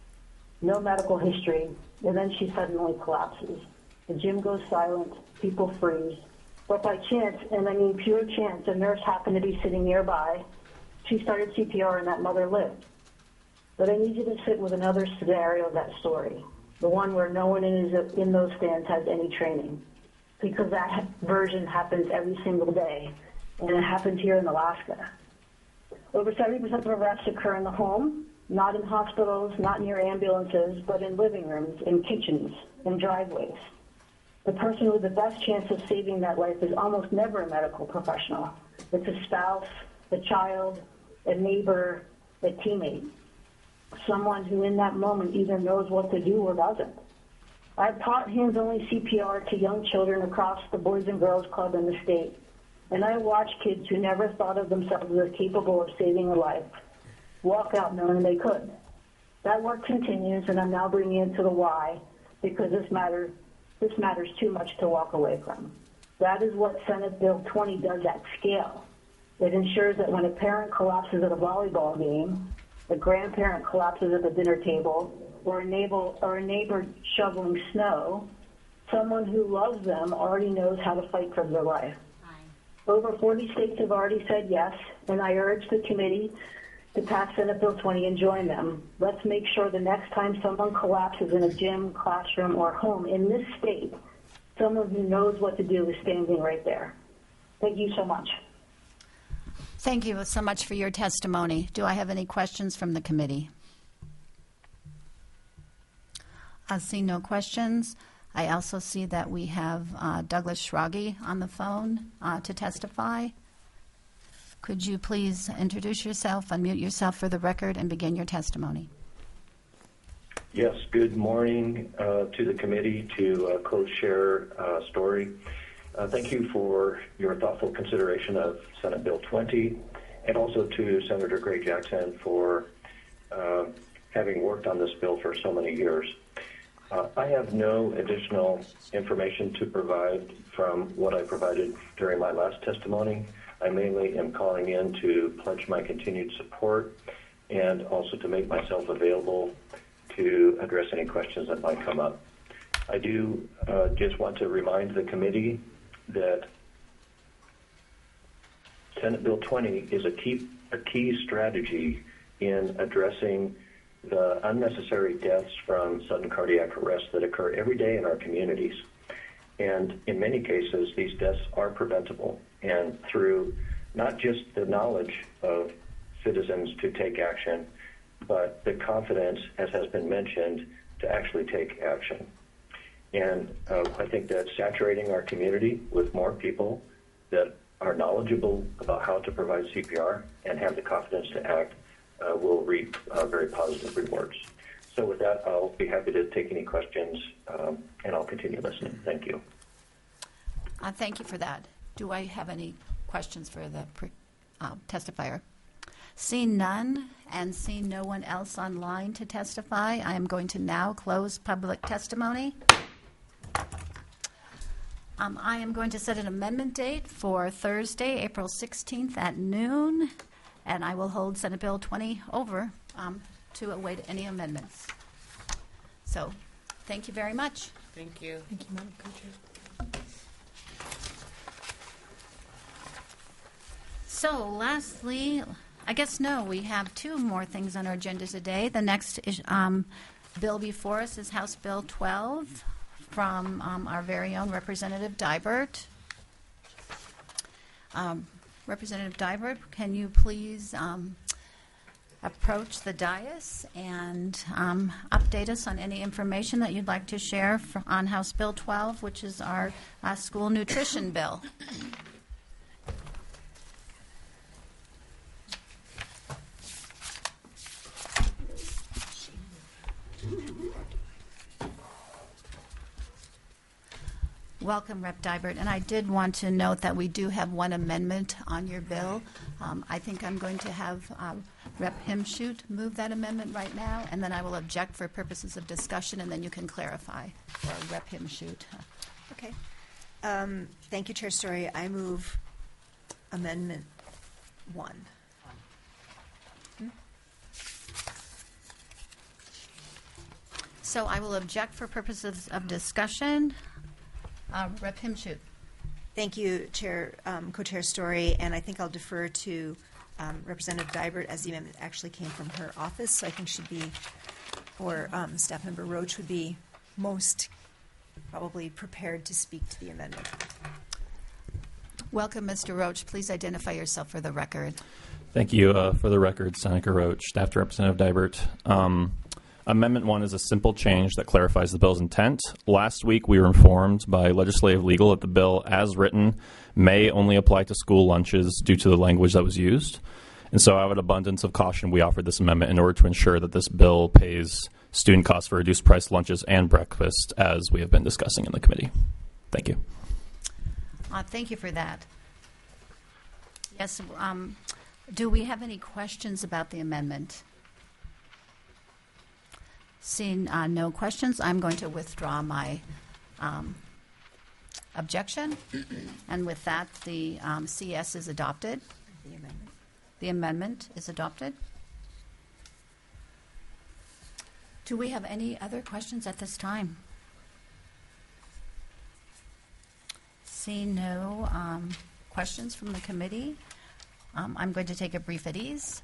No medical history, and then she suddenly collapses. The gym goes silent, people freeze. But by chance, and I mean pure chance, a nurse happened to be sitting nearby. She started C P R and that mother lived. But I need you to sit with another scenario of that story, the one where no one in, his, in those stands has any training, because that version happens every single day, and it happens here in Alaska. Over seventy percent of arrests occur in the home, not in hospitals, not near ambulances, but in living rooms, in kitchens, in driveways. The person with the best chance of saving that life is almost never a medical professional. It's a spouse, a child, a neighbor, a teammate. Someone who in that moment either knows what to do or doesn't. I've taught hands-only C P R to young children across the Boys and Girls Club in the state, and I watch kids who never thought of themselves as capable of saving a life walk out knowing they could. That work continues, and I'm now bringing it to the why, because this matter, this matters too much to walk away from. That is what Senate Bill twenty does at scale. It ensures that when a parent collapses at a volleyball game, a grandparent collapses at the dinner table, or a neighbor, or a neighbor shoveling snow, someone who loves them already knows how to fight for their life. Over forty states have already said yes, and I urge the committee to pass Senate Bill twenty and join them. Let's make sure the next time someone collapses in a gym, classroom, or home in this state, someone who knows what to do is standing right there. Thank you so much. Thank you so much for your testimony. Do I have any questions from the committee? I see no questions. I also see that we have uh, Douglas Schrage on the phone uh, to testify. Could you please introduce yourself, unmute yourself for the record, and begin your testimony? Yes, good morning uh, to the committee, to uh, Co-Chair uh, Story. Uh, thank you for your thoughtful consideration of Senate Bill twenty, and also to Senator Gray Jackson for uh, having worked on this bill for so many years. Uh, I have no additional information to provide from what I provided during my last testimony. I mainly am calling in to pledge my continued support and also to make myself available to address any questions that might come up. I do uh, just want to remind the committee that Senate Bill twenty is a key, a key strategy in addressing the unnecessary deaths from sudden cardiac arrest that occur every day in our communities. And in many cases, these deaths are preventable. And through not just the knowledge of citizens to take action, but the confidence, as has been mentioned, to actually take action. And uh, I think that saturating our community with more people that are knowledgeable about how to provide C P R and have the confidence to act uh, will reap uh, very positive rewards. So with that, I'll be happy to take any questions, um, and I'll continue listening. Thank you. Uh, thank you for that. Do I have any questions for the pre- uh, testifier? Seeing none and seeing no one else online to testify, I am going to now close public testimony. Um, I am going to set an amendment date for Thursday, April sixteenth at noon, and I will hold Senate Bill twenty over um, to await any amendments. So, thank you very much. Thank you. Thank you, Madam Co-Chair. So, lastly, I guess no, we have two more things on our agenda today. The next is, um, bill before us is House Bill twelve from um, our very own Representative Dybert. Um, Representative Dybert, can you please um, approach the dais and um, update us on any information that you'd like to share for, on House Bill twelve, which is our uh, school nutrition bill? Welcome, Rep Dybert. And I did want to note that we do have one amendment on your bill. Um, I think I'm going to have um, Rep Himshoot move that amendment right now, and then I will object for purposes of discussion, and then you can clarify. Or Rep Himshoot. Okay. Um, thank you, Chair Story. I move Amendment one. Hmm? So I will object for purposes of discussion. Uh, Rep Himshoot. Thank you, Chair, um, Co-Chair Story, and I think I'll defer to um, Representative Dybert as the amendment actually came from her office. So I think she'd be, or um, Staff Member Roach would be most probably prepared to speak to the amendment. Welcome, Mister Roach. Please identify yourself for the record. Thank you. Uh, for the record, Seneca Roach, Staff to Representative Dybert. Um, Amendment one is a simple change that clarifies the bill's intent. Last week, we were informed by Legislative Legal that the bill, as written, may only apply to school lunches due to the language that was used. And so out of an abundance of caution, we offered this amendment in order to ensure that this bill pays student costs for reduced price lunches and breakfast, as we have been discussing in the committee. Thank you. Uh, thank you for that. Yes, um, do we have any questions about the amendment? Seeing uh, no questions, I'm going to withdraw my um, objection. And with that, the um, C S is adopted. The amendment. The amendment is adopted. Do we have any other questions at this time? Seeing no um, questions from the committee, um, I'm going to take a brief at ease.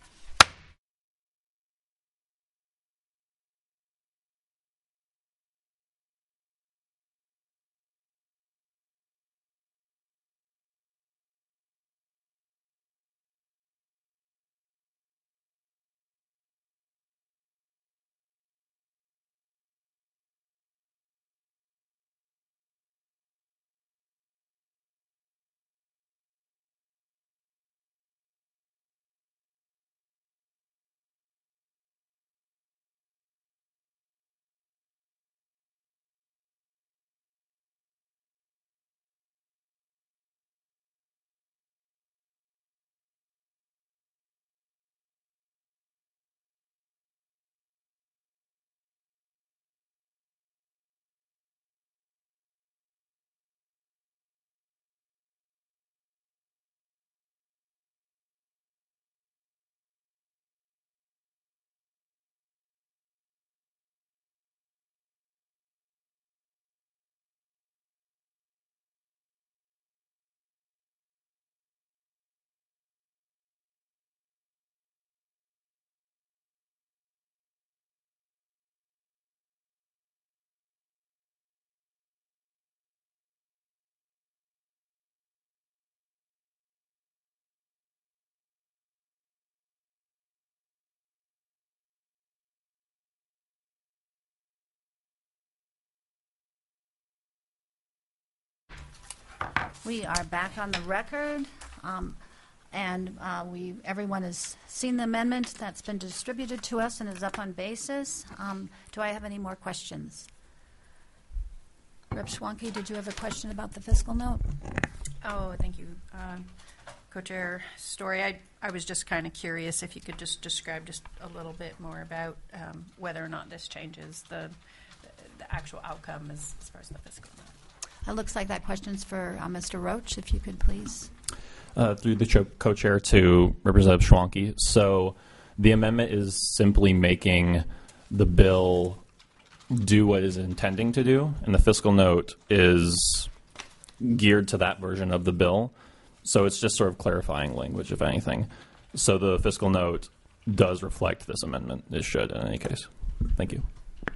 We are back on the record, um, and uh, we everyone has seen the amendment that's been distributed to us and is up on basis. Um, do I have any more questions? Representative Schwanke, did you have a question about the fiscal note? Oh, thank you. Um, Co-Chair Story, I, I was just kind of curious if you could just describe just a little bit more about um, whether or not this changes the, the, the actual outcome as, as far as the fiscal note. It looks like that question's for uh, Mister Roach, if you could please. Uh, through the cho- co-chair to Representative Schwanke. So the amendment is simply making the bill do what it is intending to do, and the fiscal note is geared to that version of the bill. So it's just sort of clarifying language, if anything. So the fiscal note does reflect this amendment. It should, in any case. Thank you.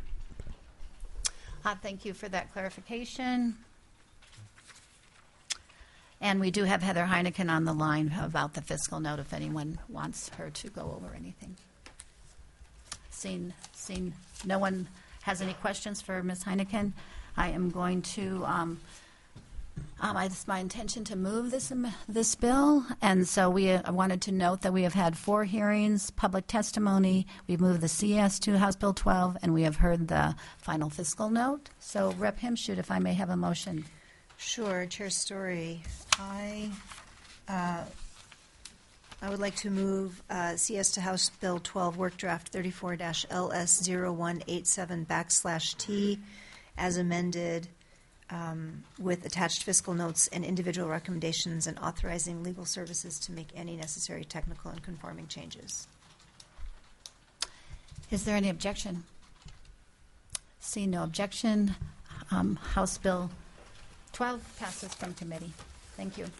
Uh, thank you for that clarification. And we do have Heather Heineken on the line about the fiscal note if anyone wants her to go over anything. Seeing, seeing no one has any questions for Miz Heineken, I am going to, um, um, it's my intention to move this, um, this bill. And so we uh, wanted to note that we have had four hearings, public testimony. We've moved the C S to House Bill twelve, and we have heard the final fiscal note. So Rep Himshoot, if I may have a motion. Sure, Chair Story. I uh, I would like to move uh, C S to House Bill twelve, Work Draft thirty-four L S zero one eight seven backslash T, as amended, um, with attached fiscal notes and individual recommendations, and authorizing legal services to make any necessary technical and conforming changes. Is there any objection? See no objection. Um, House Bill twelve passes from committee. Thank you.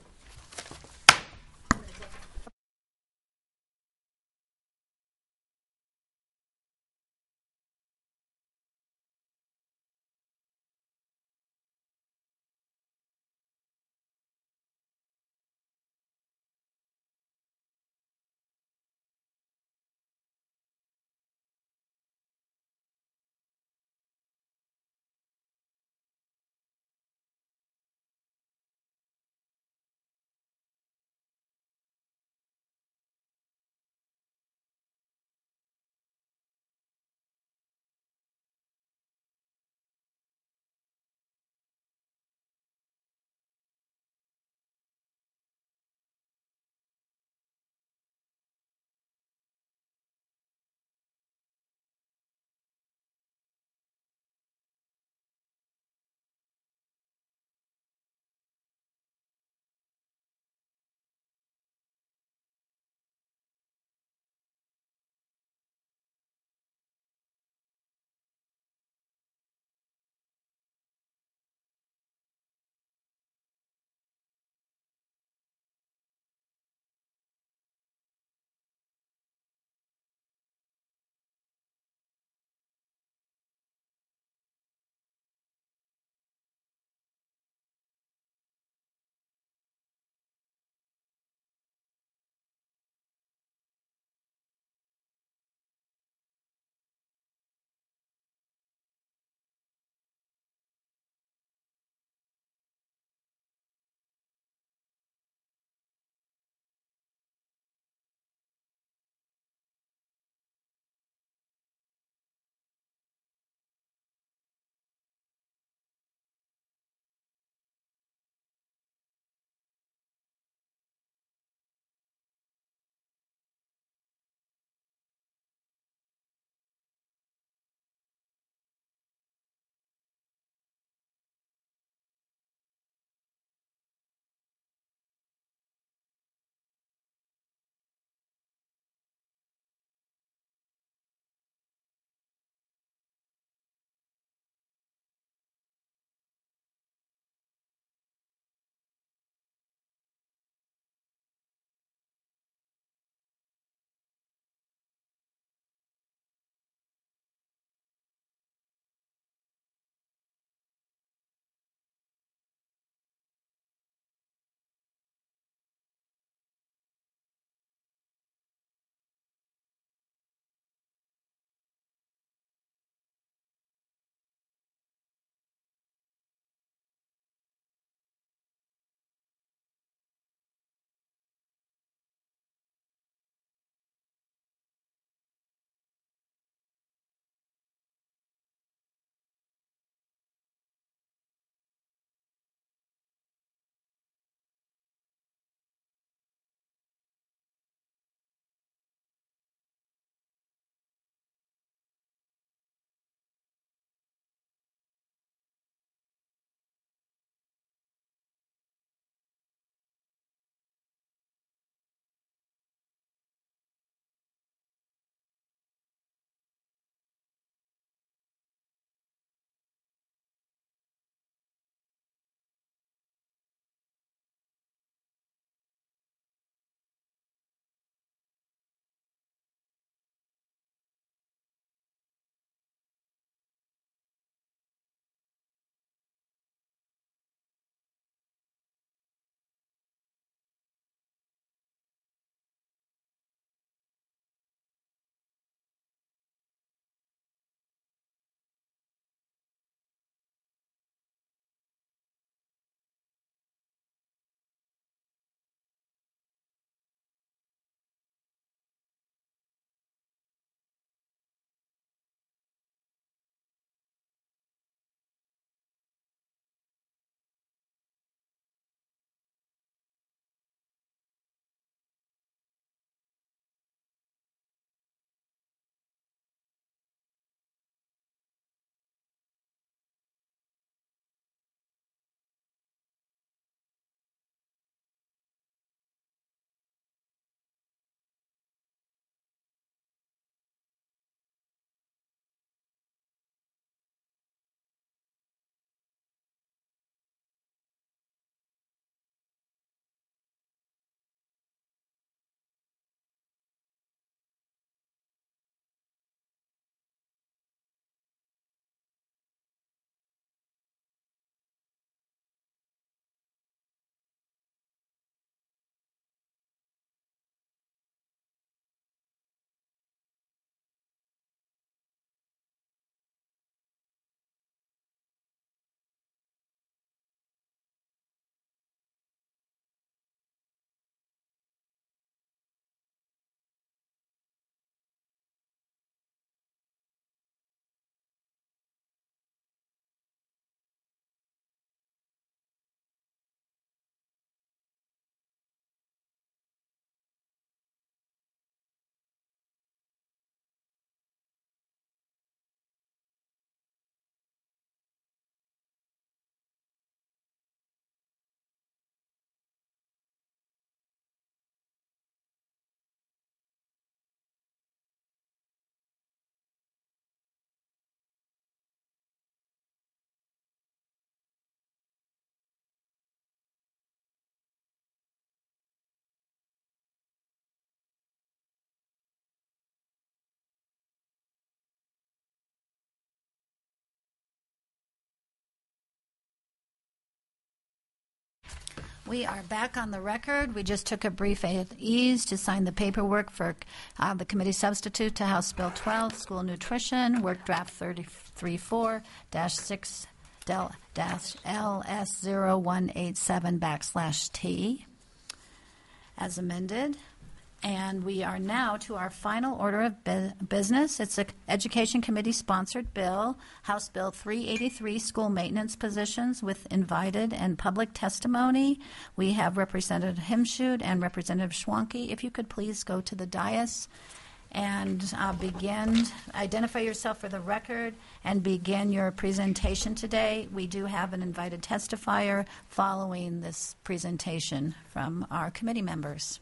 We are back on the record. We just took a brief at ease to sign the paperwork for uh, the committee substitute to House Bill twelve, School Nutrition, Work Draft thirty-three four dash six L S zero one eight seven backslash T as amended. And we are now to our final order of bu- business. It's an Education Committee-sponsored bill, House Bill three eighty-three, School Maintenance Positions with invited and public testimony. We have Representative Himschoot and Representative Schwanke. If you could please go to the dais and uh, begin, identify yourself for the record, and begin your presentation today. We do have an invited testifier following this presentation from our committee members.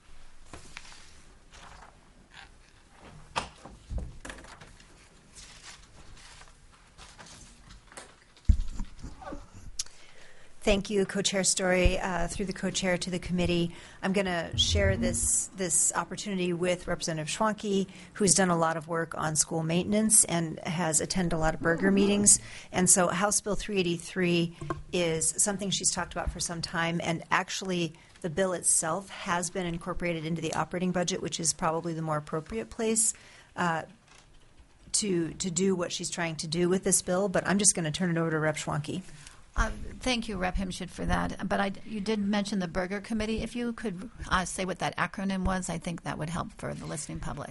Thank you, Co-Chair Story, uh, through the Co-Chair to the committee. I'm going to share this this opportunity with Representative Schwanke, who's done a lot of work on school maintenance and has attended a lot of burger meetings. And so House Bill three eighty-three is something she's talked about for some time, and actually the bill itself has been incorporated into the operating budget, which is probably the more appropriate place uh, to, to do what she's trying to do with this bill. But I'm just going to turn it over to Rep Schwanke. Uh, thank you, Rep Himschoot, for that. But I, you did mention the Burger Committee. If you could uh, say what that acronym was, I think that would help for the listening public.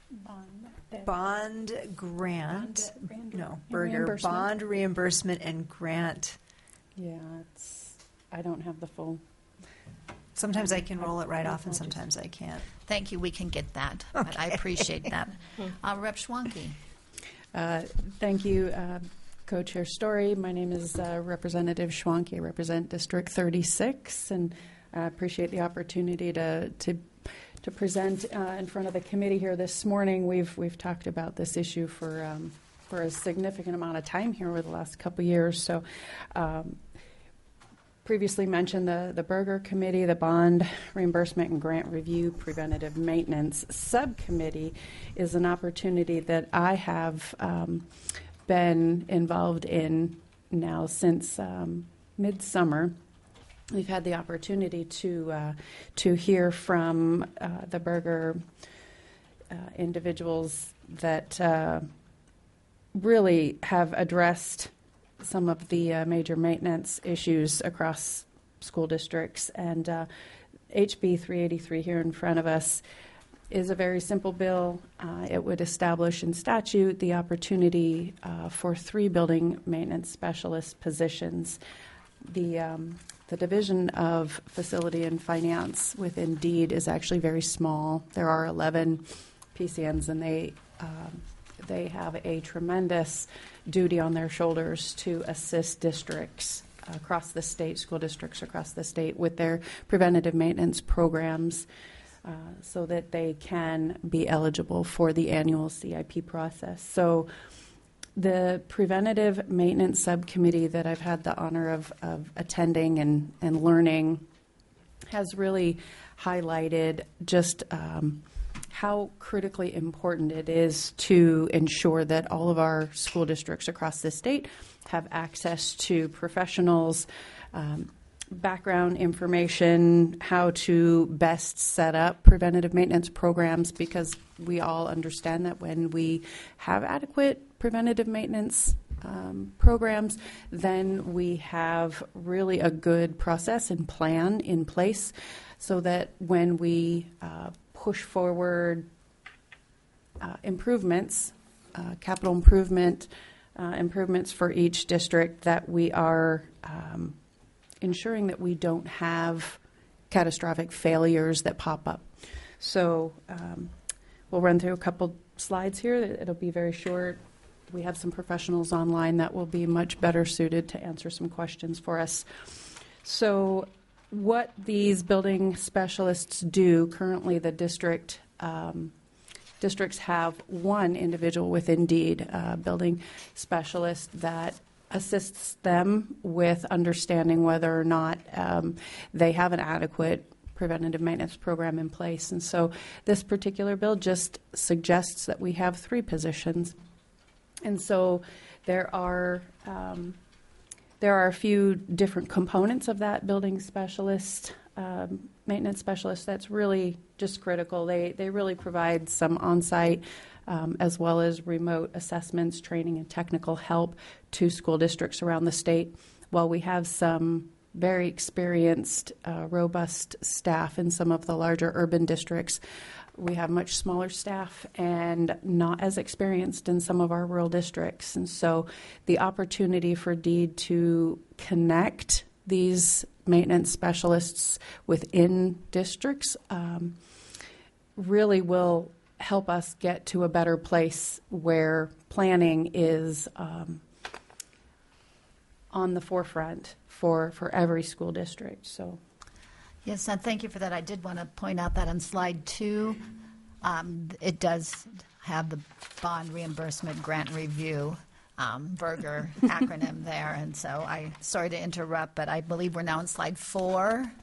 Bond, bond grant, Bond, no, Burger, reimbursement. bond reimbursement and grant. Yeah, it's, I don't have the full. Sometimes I can roll it right off and sometimes I can't. Thank you. We can get that. But I appreciate that. Uh, Rep Schwanke. Uh, thank you, uh, Co-Chair Story. My name is uh, Representative Schwanke. I represent District thirty-six, and I appreciate the opportunity to to to present uh, in front of the committee here this morning. We've we've talked about this issue for um, for a significant amount of time here over the last couple of years. So. Um, Previously mentioned the, the Burger Committee, the Bond Reimbursement and Grant Review Preventative Maintenance Subcommittee is an opportunity that I have um, been involved in now since um, midsummer. We've had the opportunity to uh, to hear from uh, the Burger uh, individuals that uh, really have addressed some of the uh, major maintenance issues across school districts. And uh, H B three eighty-three here in front of us is a very simple bill. Uh, it would establish in statute the opportunity uh, for three building maintenance specialist positions. The, um, the Division of Facility and Finance within DEED is actually very small. There are eleven P C Ns, and they um, they have a tremendous duty on their shoulders to assist districts across the state, school districts across the state, with their preventative maintenance programs uh, so that they can be eligible for the annual C I P process. So the Preventative Maintenance Subcommittee that I've had the honor of, of attending and, and learning has really highlighted just um, how critically important it is to ensure that all of our school districts across the state have access to professionals, um, background information, how to best set up preventative maintenance programs, because we all understand that when we have adequate preventative maintenance um, programs, then we have really a good process and plan in place so that when we uh, push forward uh, improvements, uh, capital improvement, uh, improvements for each district, that we are um, ensuring that we don't have catastrophic failures that pop up. So um, we'll run through a couple slides here. It'll be very short. We have some professionals online that will be much better suited to answer some questions for us. So what these building specialists do, currently the district um, districts have one individual within DEED, uh, building specialist, that assists them with understanding whether or not um, they have an adequate preventative maintenance program in place. And so this particular bill just suggests that we have three positions. And so there are um, There are a few different components of that building specialist um, maintenance specialists, that's really just critical. They, they really provide some on-site um, as well as remote assessments, training, and technical help to school districts around the state. While we have some very experienced, uh, robust staff in some of the larger urban districts, we have much smaller staff and not as experienced in some of our rural districts. And so the opportunity for DEED to connect these maintenance specialists within districts um, really will help us get to a better place where planning is um, on the forefront for, for every school district. So, yes, and thank you for that. I did want to point out that on slide two, um, it does have the bond reimbursement grant review um, Berger acronym there, and so I sorry to interrupt, but I believe we're now on slide four.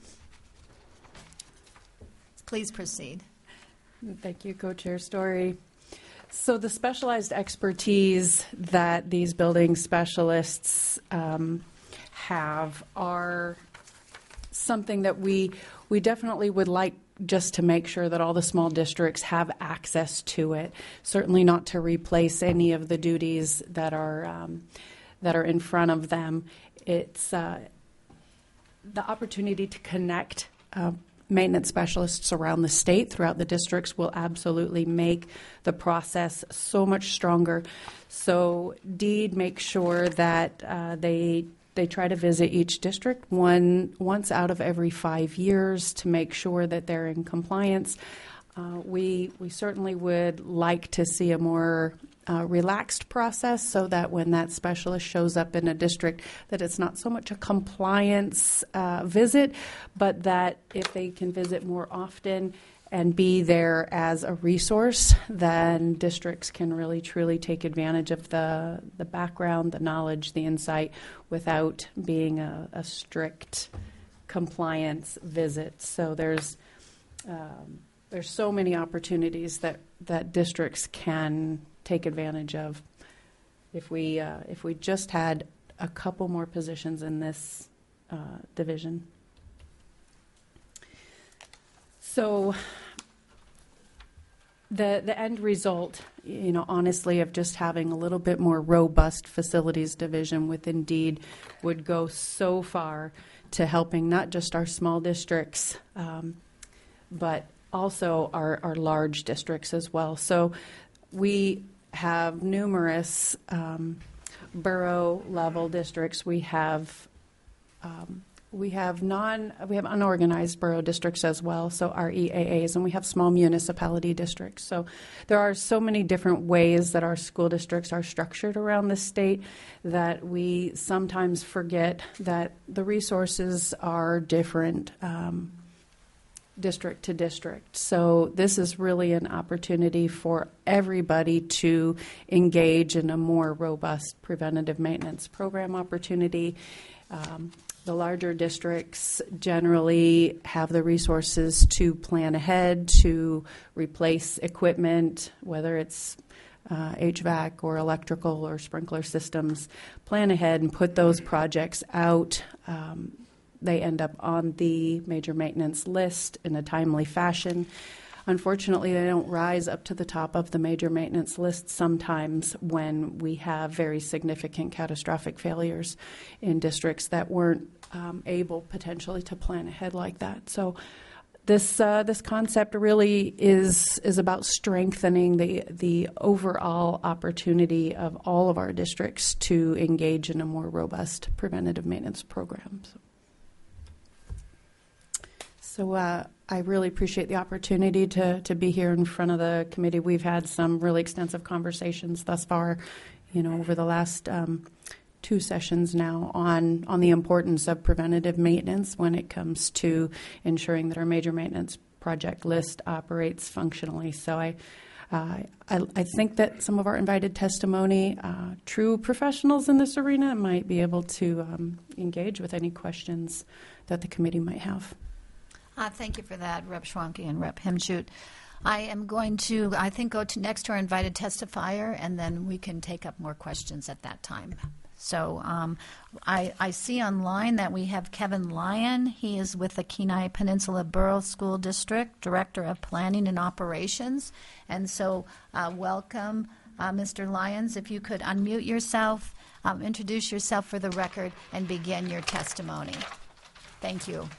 Please proceed. Thank you, Co-Chair Story. So the specialized expertise that these building specialists um, have are something that we we definitely would like just to make sure that all the small districts have access to it. Certainly not to replace any of the duties that are um, that are in front of them. It's uh, the opportunity to connect uh, maintenance specialists around the state, throughout the districts, will absolutely make the process so much stronger. So DEED makes sure that uh, they they try to visit each district one once out of every five years to make sure that they're in compliance. Uh, we we certainly would like to see a more uh, relaxed process so that when that specialist shows up in a district, that it's not so much a compliance uh, visit, but that if they can visit more often and be there as a resource, then districts can really truly take advantage of the, the background, the knowledge, the insight without being a, a strict compliance visit. So there's um, there's so many opportunities that, that districts can take advantage of. If we uh, if we just had a couple more positions in this uh, division. So the the end result, you know, honestly, of just having a little bit more robust facilities division within DEED would go so far to helping not just our small districts, um, but also our, our large districts as well. So we have numerous um, borough level districts. We have um, we have non we have unorganized borough districts as well, so our E A As, and we have small municipality districts. So there are so many different ways that our school districts are structured around the state that we sometimes forget that the resources are different um, district to district. So this is really an opportunity for everybody to engage in a more robust preventative maintenance program opportunity. Um, the larger districts generally have the resources to plan ahead, to replace equipment, whether it's uh, H V A C or electrical or sprinkler systems, plan ahead and put those projects out. Um, They end up on the major maintenance list in a timely fashion. Unfortunately, they don't rise up to the top of the major maintenance list sometimes when we have very significant catastrophic failures in districts that weren't um, able potentially to plan ahead like that. So this uh, this concept really is is about strengthening the the overall opportunity of all of our districts to engage in a more robust preventative maintenance program. So. So uh, I really appreciate the opportunity to, to be here in front of the committee. We've had some really extensive conversations thus far, you know, over the last um, two sessions now on, on the importance of preventative maintenance when it comes to ensuring that our major maintenance project list operates functionally. So I, uh, I, I think that some of our invited testimony, uh, true professionals in this arena, might be able to um, engage with any questions that the committee might have. Uh, thank you for that, Rep Schwanke and Rep Hemschoot. I am going to, I think, go to next to our invited testifier, and then we can take up more questions at that time. So um, I, I see online that we have Kevin Lyon. He is with the Kenai Peninsula Borough School District, Director of Planning and Operations. And so uh, welcome, uh, Mister Lyons. If you could unmute yourself, um, introduce yourself for the record, and begin your testimony. Thank you.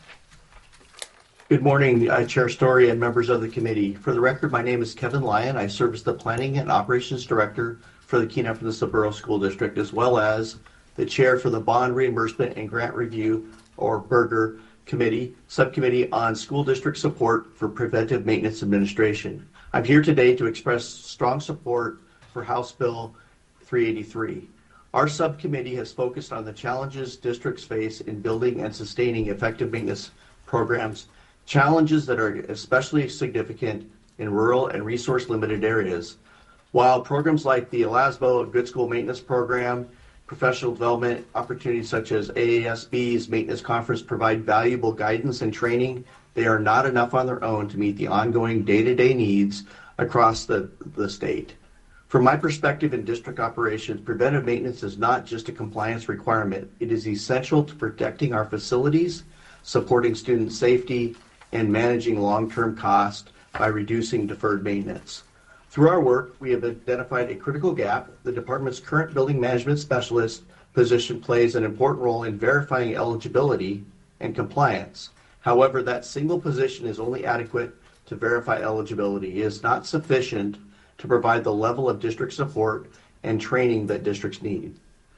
Good morning, uh, Chair Story and members of the committee. For the record, my name is Kevin Lyon. I serve as the Planning and Operations Director for the Kenai Peninsula Borough School District, as well as the Chair for the Bond Reimbursement and Grant Review, or BERGER, Committee, Subcommittee on School District Support for Preventive Maintenance Administration. I'm here today to express strong support for House Bill three eighty-three. Our subcommittee has focused on the challenges districts face in building and sustaining effective maintenance programs, challenges that are especially significant in rural and resource-limited areas. While programs like the ELASBO Good School Maintenance Program, professional development opportunities such as A A S B's Maintenance Conference provide valuable guidance and training, they are not enough on their own to meet the ongoing day-to-day needs across the, the state. From my perspective in district operations, preventive maintenance is not just a compliance requirement. It is essential to protecting our facilities, supporting student safety, and managing long-term cost by reducing deferred maintenance. Through our work, we have identified a critical gap. The department's current building management specialist position plays an important role in verifying eligibility and compliance. However, that single position is only adequate to verify eligibility. It is not sufficient to provide the level of district support and training that districts need.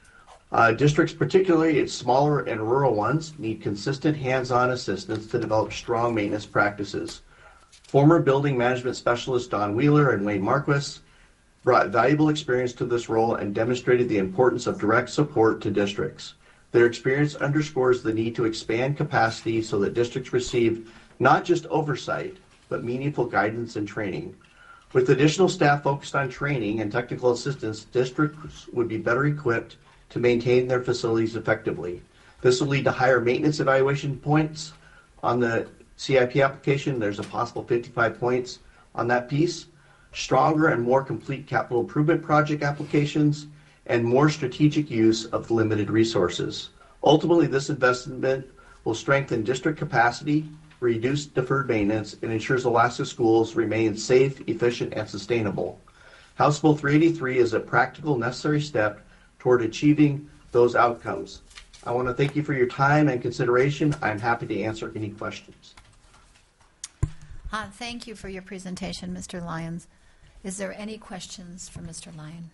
Uh, districts, particularly its smaller and rural ones, need consistent hands-on assistance to develop strong maintenance practices. Former building management specialists Don Wheeler and Wayne Marquis brought valuable experience to this role and demonstrated the importance of direct support to districts. Their experience underscores the need to expand capacity so that districts receive not just oversight, but meaningful guidance and training. With additional staff focused on training and technical assistance, districts would be better equipped to maintain their facilities effectively. This will lead to higher maintenance evaluation points on the C I P application. There's a possible fifty-five points on that piece, stronger and more complete capital improvement project applications, and more strategic use of limited resources. Ultimately, this investment will strengthen district capacity, reduce deferred maintenance, and ensures Alaska schools remain safe, efficient, and sustainable. House Bill three eighty-three is a practical, necessary step toward achieving those outcomes. I want to thank you for your time and consideration. I'm happy to answer any questions. Uh, thank you for your presentation, Mister Lyons. Is there any questions for Mister Lyon?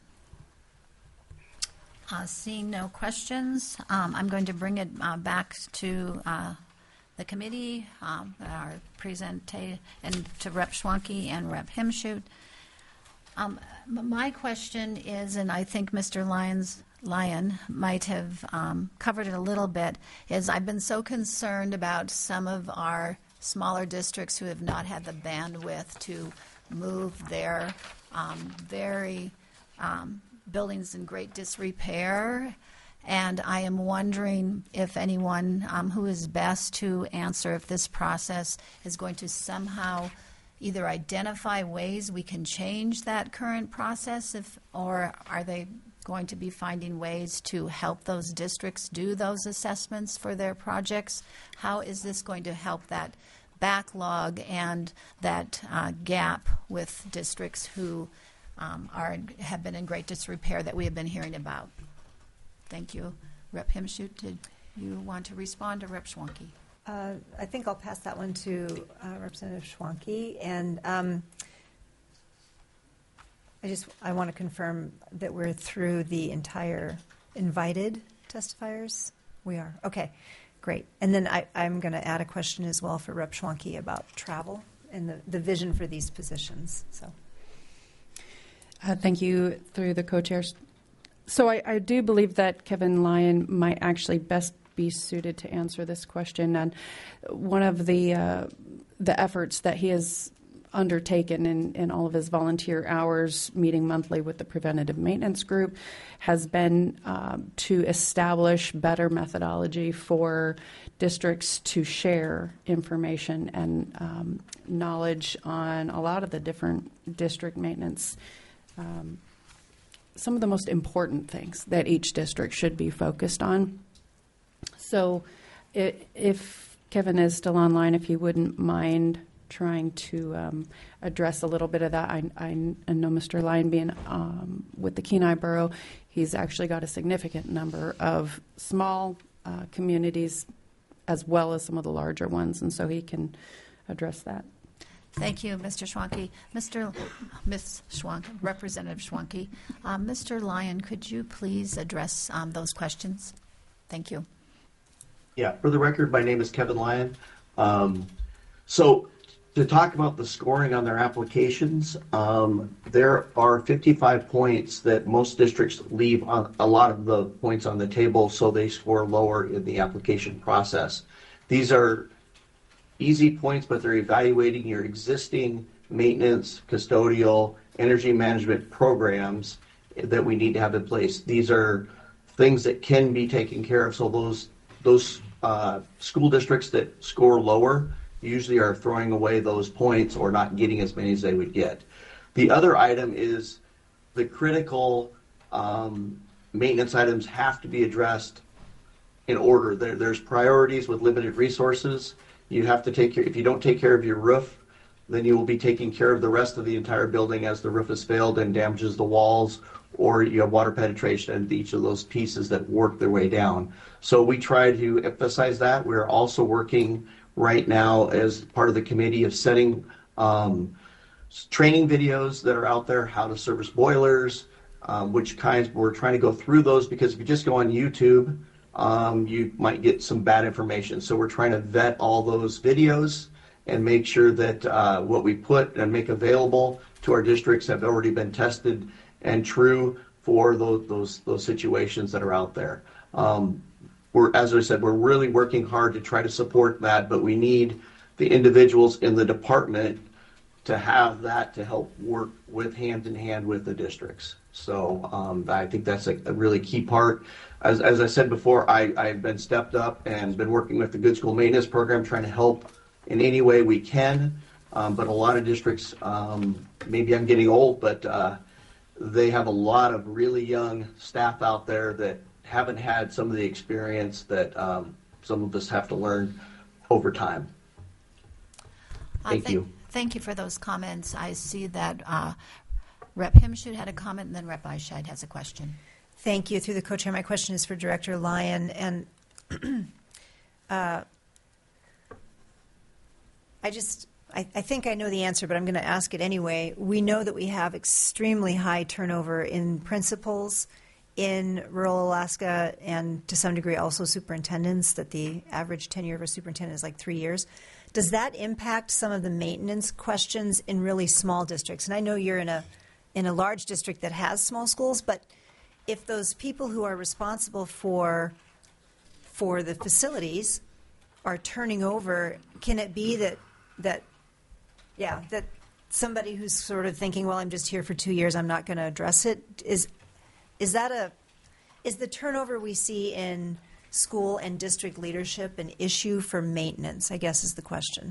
Uh, seeing no questions, um, I'm going to bring it uh, back to uh, the committee, um, our presenta- and to Representative Schwanke and Representative Himschoot. Um, my question is, and I think Mister Lyons Lyon might have um, covered it a little bit, is I've been so concerned about some of our smaller districts who have not had the bandwidth to move their um, very um, buildings in great disrepair. And I am wondering if anyone um, who is best to answer if this process is going to somehow either identify ways we can change that current process, if, or are they going to be finding ways to help those districts do those assessments for their projects? How is this going to help that backlog and that uh, gap with districts who um, are have been in great disrepair that we have been hearing about? Thank you. Representative Himschoot, did you want to respond to Representative Schwanke? Uh, I think I'll pass that one to uh, Representative Schwanke. And um, I just I want to confirm that we're through the entire invited testifiers. We are. Okay, great. And then I, I'm going to add a question as well for Representative Schwanke about travel and the, the vision for these positions. So, uh, thank you through the co-chairs. So I, I do believe that Kevin Lyon might actually best be suited to answer this question. And one of the uh, the efforts that he has undertaken in, in all of his volunteer hours, meeting monthly with the preventative maintenance group, has been uh, to establish better methodology for districts to share information and um, knowledge on a lot of the different district maintenance um, some of the most important things that each district should be focused on. So i if Kevin is still online, if he wouldn't mind trying to um, address a little bit of that. I, I, I know Mister Lyon being um, with the Kenai Borough, he's actually got a significant number of small uh, communities as well as some of the larger ones, and so he can address that. Thank you, Mister Schwanke. Mister Miz Schwanke, Representative Schwanke. Uh, Mister Lyon, could you please address um, those questions? Thank you. Yeah, for the record, my name is Kevin Lyon. Um, so to talk about the scoring on their applications, um, there are fifty-five points that most districts leave on, a lot of the points on the table, so they score lower in the application process. These are easy points, but they're evaluating your existing maintenance, custodial, energy management programs that we need to have in place. These are things that can be taken care of, so those those uh, school districts that score lower usually are throwing away those points or not getting as many as they would get. The other item is the critical um, maintenance items have to be addressed in order. There, there's priorities with limited resources. You have to take care, if you don't take care of your roof, then you will be taking care of the rest of the entire building as the roof has failed and damages the walls, or you have water penetration in each of those pieces that work their way down. So we try to emphasize that. We're also working right now as part of the committee of setting um, training videos that are out there, how to service boilers, um, which kinds, we're trying to go through those, because if you just go on YouTube, um, you might get some bad information. So we're trying to vet all those videos and make sure that uh, what we put and make available to our districts have already been tested and true for those those, those situations that are out there. Um, we're, as I said, we're really working hard to try to support that, but we need the individuals in the department to have that to help work with hand in hand with the districts. So um, I think that's a, a really key part. As, as I said before, I, I've been stepped up and been working with the Good School Maintenance Program, trying to help in any way we can. Um, but a lot of districts, um, maybe I'm getting old, but uh, they have a lot of really young staff out there that haven't had some of the experience that um, some of us have to learn over time. Thank uh, th you. Thank you for those comments. I see that uh, Rep Himshoot had a comment, and then Rep Eichscheid has a question. Thank you. Through the co-chair, my question is for Director Lyon. And uh, I just, I, I think I know the answer, but I'm going to ask it anyway. We know that we have extremely high turnover in principals in rural Alaska, and to some degree also superintendents, that the average tenure of a superintendent is like three years. Does that impact some of the maintenance questions in really small districts? And I know you're in a in a large district that has small schools, but if those people who are responsible for for the facilities are turning over, can it be that that yeah that somebody who's sort of thinking, well, I'm just here for two years, I'm not going to address it, is is that a is the turnover we see in school and district leadership an issue for maintenance, I guess is the question.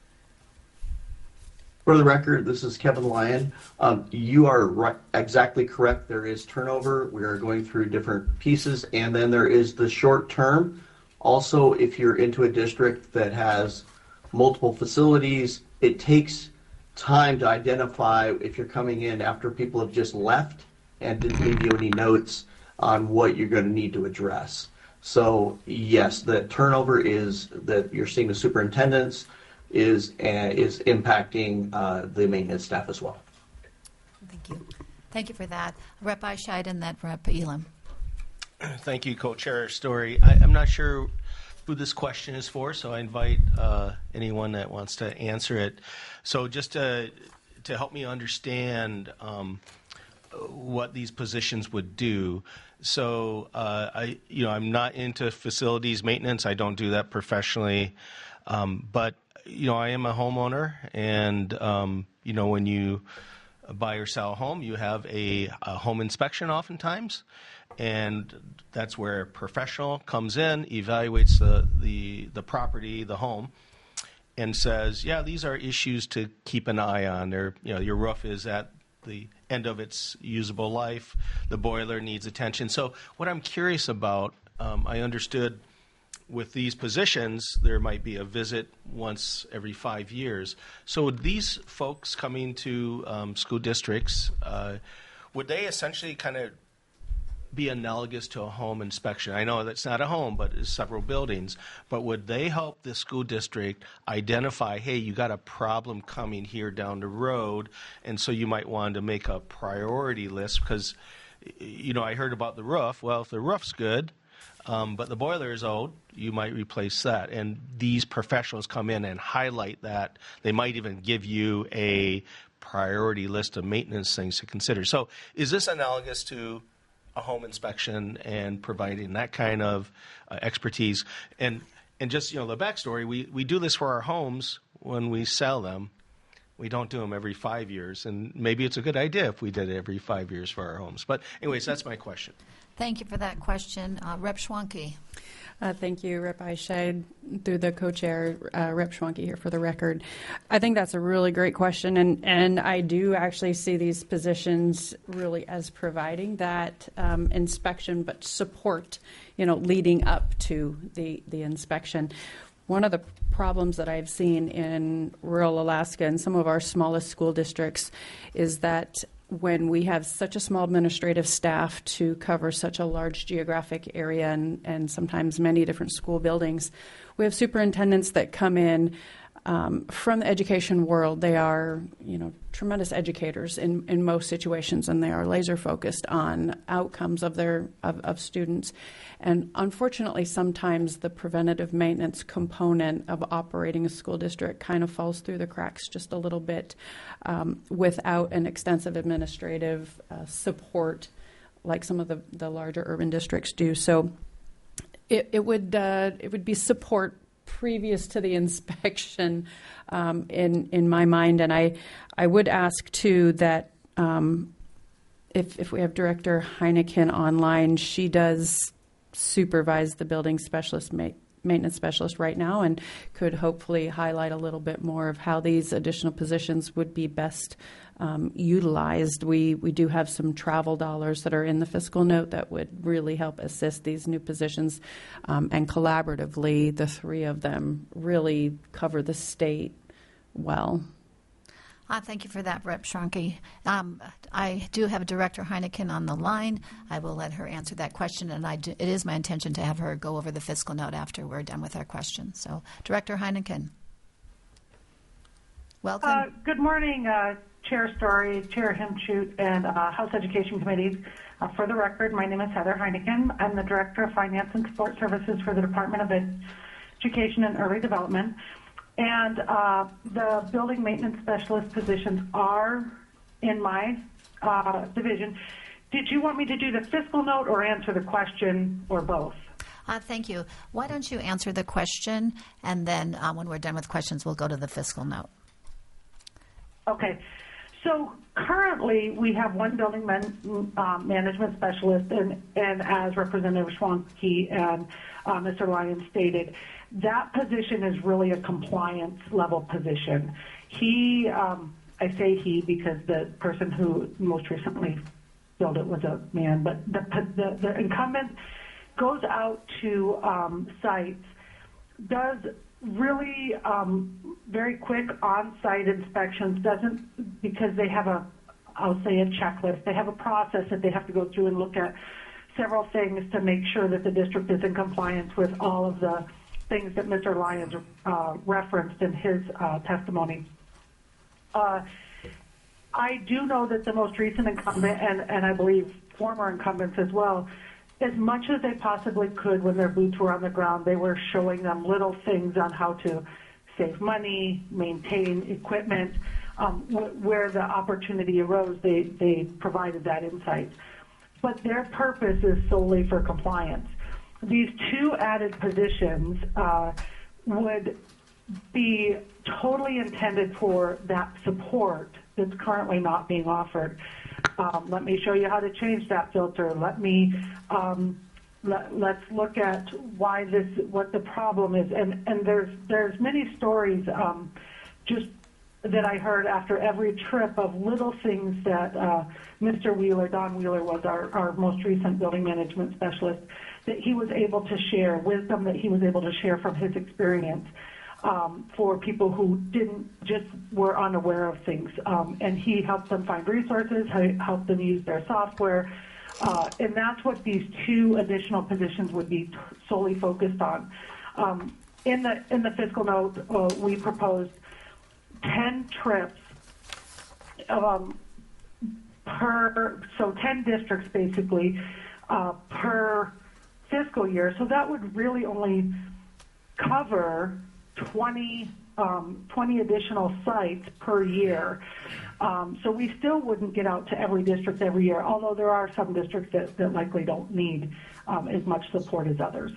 For the record, this is Kevin Lyon. Um, you are right, exactly correct. There is turnover. We are going through different pieces, and then there is the short term. Also, if you're into a district that has multiple facilities, it takes time to identify if you're coming in after people have just left and didn't leave you any notes on what you're going to need to address. So yes, the turnover is that you're seeing the superintendents is uh, is impacting uh, the maintenance staff as well. Thank you. Thank you for that. Rep Eichscheid and that Rep Elam. Thank you, Co-Chair Story. I, I'm not sure who this question is for, so I invite uh, anyone that wants to answer it. So just to, to help me understand um, what these positions would do. So uh, I, you know, I'm not into facilities maintenance. I don't do that professionally, um, but you know, I am a homeowner, and um, you know, when you buy or sell a home, you have a, a home inspection oftentimes, and that's where a professional comes in, evaluates the the the property, the home, and says, yeah, these are issues to keep an eye on. There, you know, your roof is at the end of its usable life. The boiler needs attention. So what I'm curious about, um, I understood with these positions, there might be a visit once every five years. So would these folks coming to um, school districts, uh, would they essentially kind of be analogous to a home inspection? I know that's not a home, but it's several buildings. But would they help the school district identify, hey, you got a problem coming here down the road, and so you might want to make a priority list? Because, you know, I heard about the roof. Well, if the roof's good, um, but the boiler is old, you might replace that. And these professionals come in and highlight that. They might even give you a priority list of maintenance things to consider. So is this analogous to a home inspection and providing that kind of uh, expertise? And and just, you know, the backstory, we, we do this for our homes when we sell them. We don't do them every five years. And maybe it's a good idea if we did it every five years for our homes. But anyways, that's my question. Thank you for that question. Uh, Rep Schwanke. Uh, thank you, Rep Eichscheid, through the co-chair, uh, Rep Schwanke here for the record. I think that's a really great question, and, and I do actually see these positions really as providing that um, inspection, but support, you know, leading up to the, the inspection. One of the problems that I've seen in rural Alaska and some of our smallest school districts is that when we have such a small administrative staff to cover such a large geographic area and, and sometimes many different school buildings, we have superintendents that come in um, from the education world. They are, you know, tremendous educators in, in most situations, and they are laser focused on outcomes of their of, of students. And unfortunately, sometimes the preventative maintenance component of operating a school district kind of falls through the cracks just a little bit um, without an extensive administrative uh, support like some of the, the larger urban districts do. So it, it would uh, it would be support previous to the inspection um, in in my mind. And I I would ask too that um, if if we have Director Heineken online, she does supervise the building specialist ma- maintenance specialist right now, and could hopefully highlight a little bit more of how these additional positions would be best um, utilized. We we do have some travel dollars that are in the fiscal note that would really help assist these new positions, um, and collaboratively, the three of them really cover the state well. Uh, thank you for that, Rep Schwanke. Um, I do have Director Heineken on the line. I will let her answer that question, and I do, it is my intention to have her go over the fiscal note after we're done with our questions. So, Director Heineken, welcome. Uh, good morning, uh, Chair Story, Chair Himchut, and uh, House Education Committees. Uh, for the record, my name is Heather Heineken. I'm the Director of Finance and Support Services for the Department of Education and Early Development. And uh, the building maintenance specialist positions are in my uh, division. Did you want me to do the fiscal note or answer the question, or both? Uh, thank you. Why don't you answer the question, and then uh, when we're done with questions, we'll go to the fiscal note. Okay. So currently, we have one building man, uh, management specialist, and, and as Representative Schwanke and uh, Mister Lyons stated, that position is really a compliance level position. He, um, I say he because the person who most recently filled it was a man, but the, the, the incumbent goes out to um, sites, does really um, very quick on-site inspections, doesn't, because they have a, I'll say a checklist, they have a process that they have to go through and look at several things to make sure that the district is in compliance with all of the things that Mister Lyons uh, referenced in his uh, testimony. Uh, I do know that the most recent incumbent, and, and I believe former incumbents as well, as much as they possibly could when their boots were on the ground, they were showing them little things on how to save money, maintain equipment. Um, wh- where the opportunity arose, they, they provided that insight. But their purpose is solely for compliance. These two added positions uh, would be totally intended for that support that's currently not being offered. Um, let me show you how to change that filter. Let me um, let, let's look at why this, what the problem is, and and there's there's many stories. Um, just that I heard after every trip of little things that uh, Mister Wheeler, Don Wheeler was our, our most recent building management specialist, that he was able to share, wisdom that he was able to share from his experience um, for people who didn't, just were unaware of things. Um, and he helped them find resources, helped them use their software, uh, and that's what these two additional positions would be t- solely focused on. Um, in the in the fiscal note, uh, we proposed ten trips um, per, so ten districts basically uh, per fiscal year. So that would really only cover twenty, um, twenty additional sites per year. Um, so we still wouldn't get out to every district every year, although there are some districts that, that likely don't need um, as much support as others.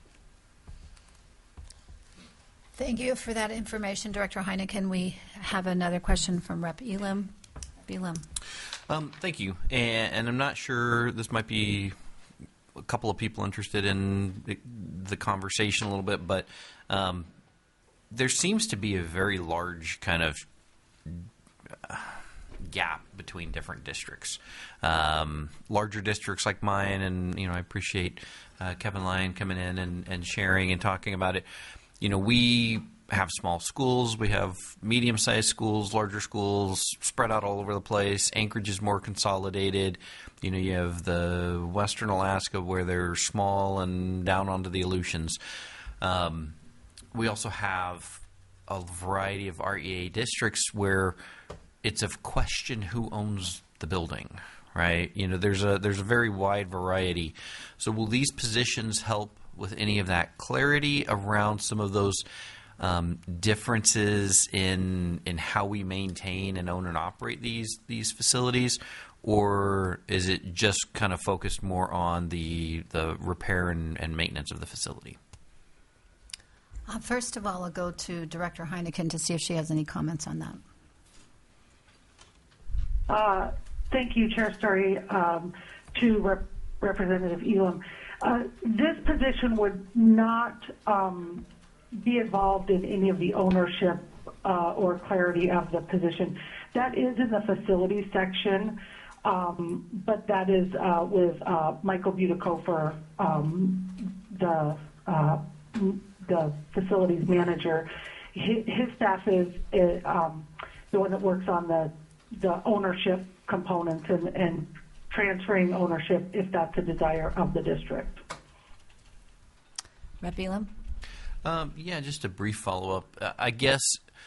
Thank you for that information, Director Heineken. We have another question from Rep Elam. Elam. Um, thank you. And, and I'm not sure, this might be a couple of people interested in the, the conversation a little bit, but um, there seems to be a very large kind of uh, gap between different districts. Um, larger districts like mine, and you know, I appreciate uh, Kevin Lyon coming in and, and sharing and talking about it. You know, we have small schools, we have medium-sized schools, larger schools, spread out all over the place. Anchorage is more consolidated. You know, you have the Western Alaska where they're small and down onto the Aleutians. Um, we also have a variety of R E A districts where it's of question who owns the building, right? You know, there's a there's a very wide variety. So will these positions help with any of that clarity around some of those um, differences in in how we maintain and own and operate these these facilities, or is it just kind of focused more on the the repair and, and maintenance of the facility? Uh, first of all, I'll go to Director Heineken to see if she has any comments on that. Uh, thank you, Chair Story, um, to Rep- Representative Elam. Uh, this position would not um, be involved in any of the ownership uh, or clarity of the position. That is in the facilities section, um, but that is uh, with uh, Michael Butikofer, um, the uh, the facilities manager. His, his staff is uh, um, the one that works on the the ownership components and, and transferring ownership if that's a desire of the district. Rep Elam? Um, yeah, just a brief follow-up. Uh, I guess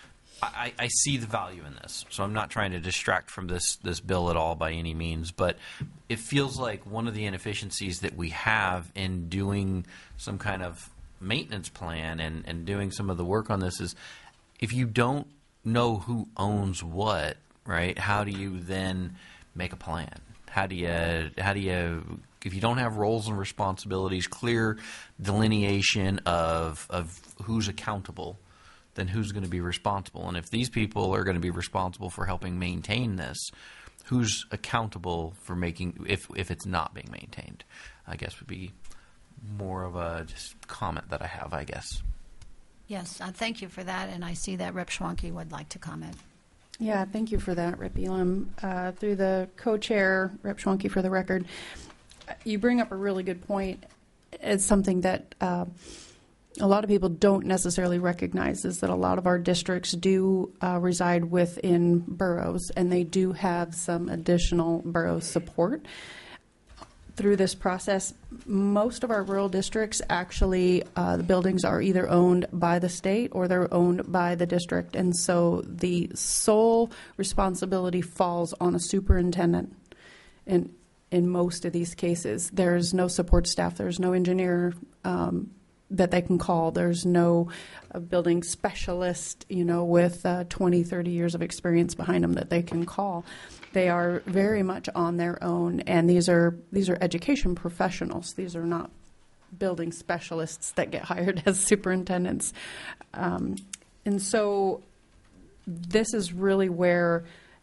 I, I see the value in this, so I'm not trying to distract from this, this bill at all by any means, but it feels like one of the inefficiencies that we have in doing some kind of maintenance plan and, and doing some of the work on this is if you don't know who owns what, right, how do you then make a plan? How do you, how do you, if you don't have roles and responsibilities, clear delineation of, of who's accountable, then who's going to be responsible? And if these people are going to be responsible for helping maintain this, who's accountable for making, if, if it's not being maintained, I guess would be more of a just comment that I have, I guess. Yes, uh, thank you for that, and I see that Rep Schwanke would like to comment. Yeah, thank you for that, Rep Elam. Uh, through the co-chair, Rep Schwanke, for the record, you bring up a really good point. It's something that uh, a lot of people don't necessarily recognize, is that a lot of our districts do uh, reside within boroughs, and they do have some additional borough support. Through this process, most of our rural districts, actually, uh, the buildings are either owned by the state or they're owned by the district. And so the sole responsibility falls on a superintendent in, in most of these cases. There's no support staff. There's no engineer um, that they can call. There's no uh, building specialist, you know, with uh, twenty, thirty years of experience behind them that they can call. They are very much on their own, and these are these are education professionals. These are not building specialists that get hired as superintendents. Um, and so this is really where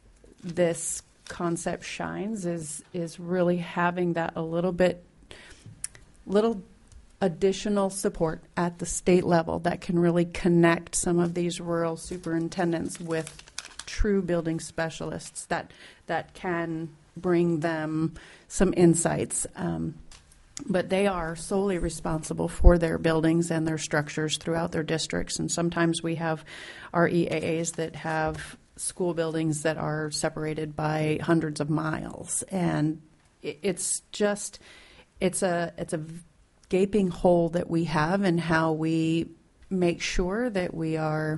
this concept shines, is is really having that a little bit, little additional support at the state level that can really connect some of these rural superintendents with true building specialists that that can bring them some insights. Um, but they are solely responsible for their buildings and their structures throughout their districts. And sometimes we have our E A As that have school buildings that are separated by hundreds of miles, and it's just it's a it's a gaping hole that we have in how we make sure that we are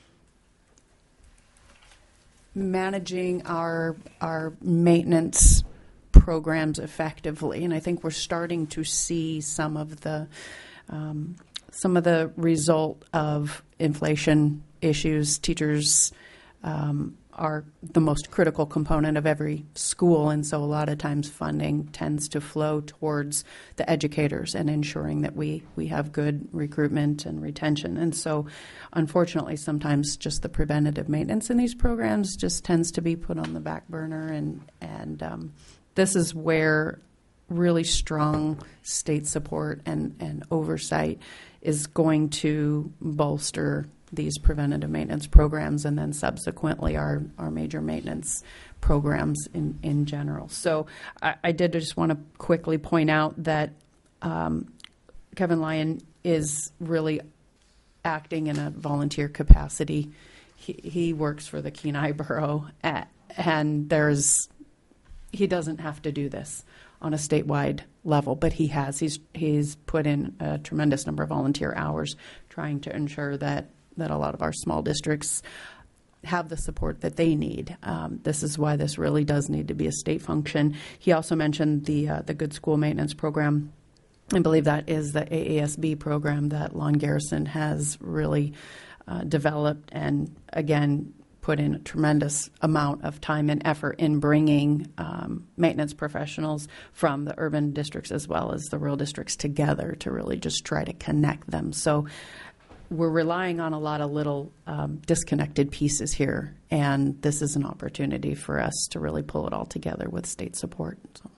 managing our our maintenance programs effectively. And I think we're starting to see some of the um, some of the result of inflation issues. Teachers um, are the most critical component of every school, and so a lot of times funding tends to flow towards the educators and ensuring that we, we have good recruitment and retention. And so unfortunately sometimes just the preventative maintenance in these programs just tends to be put on the back burner, and, and um, this is where really strong state support and, and oversight is going to bolster these preventative maintenance programs, and then subsequently our, our major maintenance programs in, in general. So I, I did just want to quickly point out that um, Kevin Lyon is really acting in a volunteer capacity. He, he works for the Kenai Borough, at, and there's he doesn't have to do this on a statewide level, but he has. He's he's put in a tremendous number of volunteer hours trying to ensure that that a lot of our small districts have the support that they need. Um, this is why this really does need to be a state function. He also mentioned the uh, the Good School Maintenance Program. I believe that is the A A S B program that Lon Garrison has really uh, developed, and again put in a tremendous amount of time and effort in bringing um, maintenance professionals from the urban districts as well as the rural districts together to really just try to connect them. So we're relying on a lot of little um, disconnected pieces here, and this is an opportunity for us to really pull it all together with state support. So.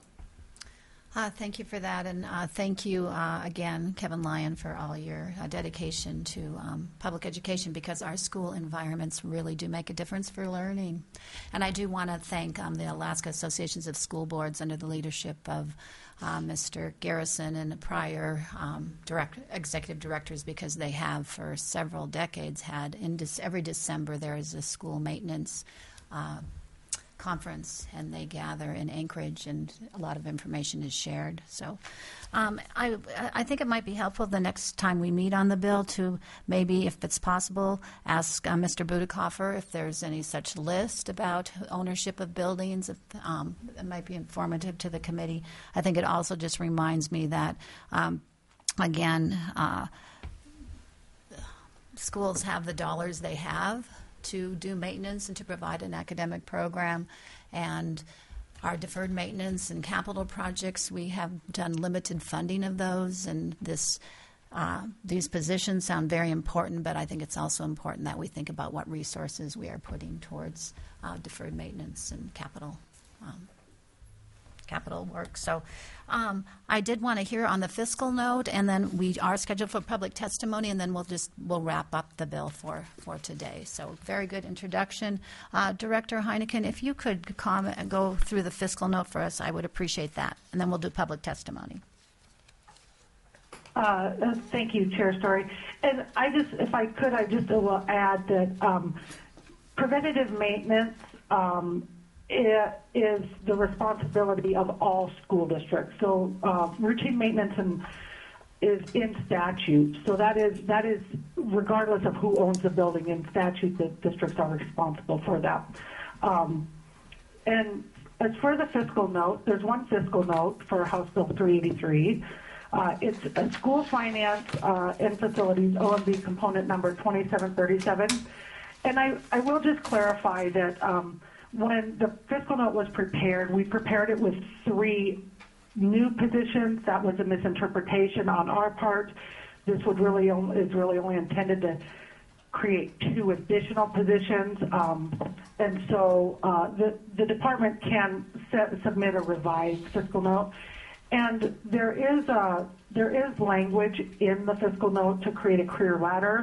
Uh, thank you for that, and uh, thank you uh, again, Kevin Lyon, for all your uh, dedication to um, public education, because our school environments really do make a difference for learning. And I do want to thank um, the Alaska Associations of School Boards under the leadership of uh, Mister Garrison and the prior um, direct, executive directors, because they have for several decades had, in de- every December there is a school maintenance uh conference, and they gather in Anchorage, and a lot of information is shared. So um, I, I think it might be helpful the next time we meet on the bill to maybe, if it's possible, ask uh, Mister Budekoffer if there's any such list about ownership of buildings. If, um, it might be informative to the committee. I think it also just reminds me that, um, again, uh, schools have the dollars they have to do maintenance and to provide an academic program, and our deferred maintenance and capital projects, we have done limited funding of those, and this uh, these positions sound very important, but I think it's also important that we think about what resources we are putting towards uh, deferred maintenance and capital um, capital work. So um, I did want to hear on the fiscal note, and then we are scheduled for public testimony, and then we'll just we'll wrap up the bill for, for today. So very good introduction. Uh, Director Heineken, if you could comment, go through the fiscal note for us, I would appreciate that, and then we'll do public testimony. Uh, uh, thank you, Chair Story. And I just, if I could, I just will add that um, preventative maintenance um, It is the responsibility of all school districts. So uh, routine maintenance and is in statute. So that is that is regardless of who owns the building. In statute, the districts are responsible for that. Um, and as for the fiscal note, there's one fiscal note for House Bill three eighty-three. Uh, it's a school finance uh, and facilities O M B component number twenty-seven thirty-seven. And I, I will just clarify that um, when the fiscal note was prepared, we prepared it with three new positions. That was a misinterpretation on our part. This would really only, is really only intended to create two additional positions. Um, and so uh, the, the department can set, submit a revised fiscal note. And there is, a, there is language in the fiscal note to create a career ladder.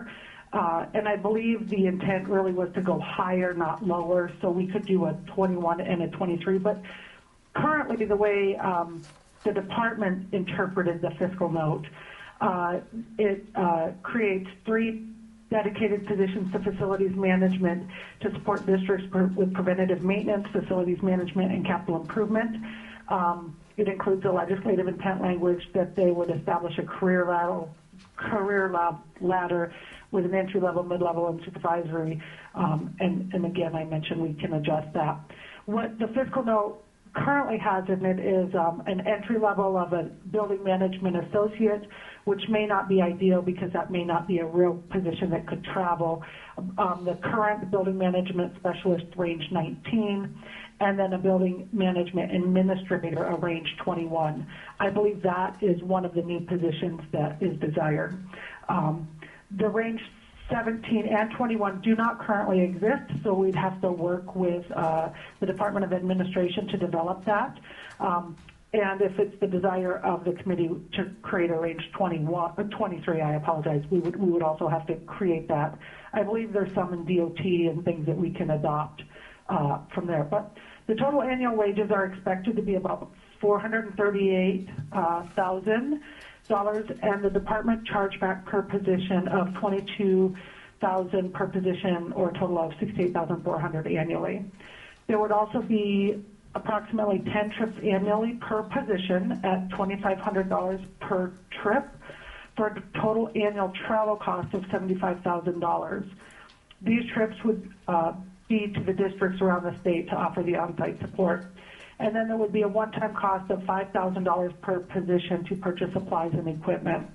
Uh, and I believe the intent really was to go higher, not lower, so we could do a twenty-one and a twenty-three. But currently, the way um, the department interpreted the fiscal note, uh, it uh, creates three dedicated positions to facilities management to support districts per, with preventative maintenance, facilities management, and capital improvement. Um, it includes a legislative intent language that they would establish a career ladder, career lab, ladder with an entry level, mid level, and supervisory. Um, and, and again, I mentioned we can adjust that. What the fiscal note currently has in it is um, an entry level of a building management associate, which may not be ideal because that may not be a real position that could travel. Um, the current building management specialist, range nineteen, and then a building management administrator, a range twenty-one. I believe that is one of the new positions that is desired. Um, the range seventeen and twenty-one do not currently exist, so we'd have to work with uh, the Department of Administration to develop that. Um, and if it's the desire of the committee to create a range twenty-one, uh, twenty-three, I apologize, we would, we would also have to create that. I believe there's some in D O T and things that we can adopt uh, from there. But the total annual wages are expected to be about four hundred thirty-eight thousand dollars, and the department chargeback per position of twenty-two thousand dollars per position, or a total of sixty-eight thousand four hundred dollars annually. There would also be approximately ten trips annually per position at twenty-five hundred dollars per trip, for a total annual travel cost of seventy-five thousand dollars. These trips would uh, be to the districts around the state to offer the on-site support. And then there would be a one-time cost of five thousand dollars per position to purchase supplies and equipment.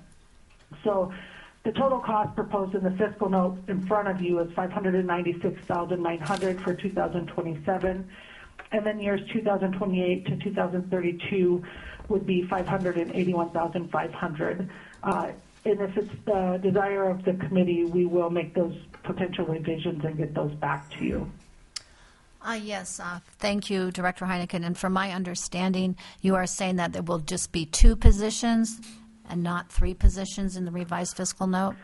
So the total cost proposed in the fiscal note in front of you is five hundred ninety-six thousand nine hundred dollars for two thousand twenty-seven. And then years two thousand twenty-eight to two thousand thirty-two would be five hundred eighty-one thousand five hundred dollars. Uh, and if it's the desire of the committee, we will make those potential revisions and get those back to you. Uh, yes, uh, thank you, Director Heineken. And from my understanding, you are saying that there will just be two positions and not three positions in the revised fiscal note?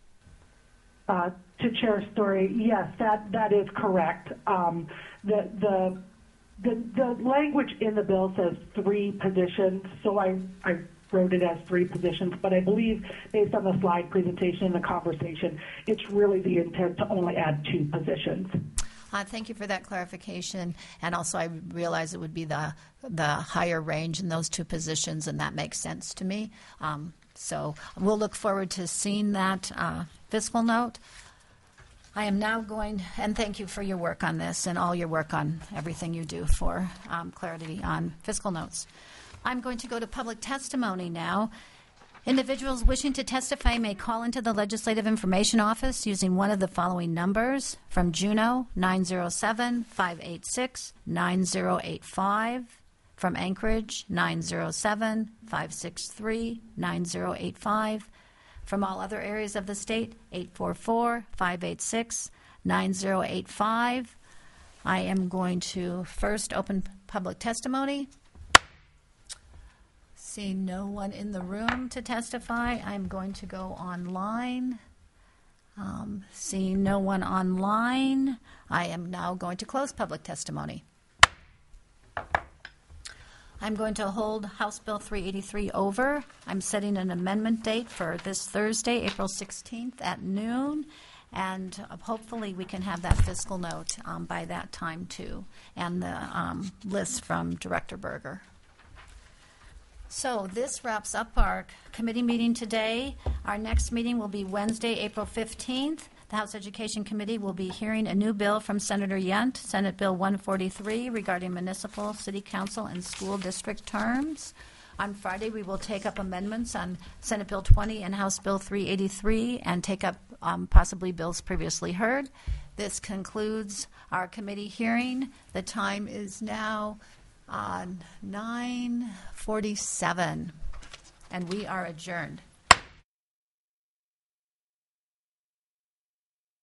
Uh, to Chair Story, yes, that, that is correct. Um, the, the, the, the language in the bill says three positions, so I, I wrote it as three positions, but I believe based on the slide presentation and the conversation, it's really the intent to only add two positions. Uh, thank you for that clarification. And also, I realize it would be the the higher range in those two positions, and that makes sense to me. Um, so we'll look forward to seeing that uh, fiscal note. I am now going, and thank you for your work on this and all your work on everything you do for um, clarity on fiscal notes. I'm going to go to public testimony now. Individuals wishing to testify may call into the Legislative Information Office using one of the following numbers. From Juneau, nine oh seven, five eight six, nine oh eight five. From Anchorage, nine oh seven, five six three, nine oh eight five. From all other areas of the state, eight four four, five eight six, nine oh eight five. I am going to first open public testimony. Seeing no one in the room to testify, I'm going to go online. Um, seeing no one online, I am now going to close public testimony. I'm going to hold House Bill three eighty-three over. I'm setting an amendment date for this Thursday, April sixteenth at noon, and uh, hopefully we can have that fiscal note um, by that time too, and the um, list from Director Berger. So this wraps up our committee meeting today. Our next meeting will be Wednesday, April fifteenth. The House Education Committee will be hearing a new bill from Senator Yent, Senate Bill one forty-three, regarding municipal, city council, and school district terms. On Friday, we will take up amendments on Senate Bill twenty and House Bill three eighty-three and take up um, possibly bills previously heard. This concludes our committee hearing. The time is now on nine forty-seven, and we are adjourned.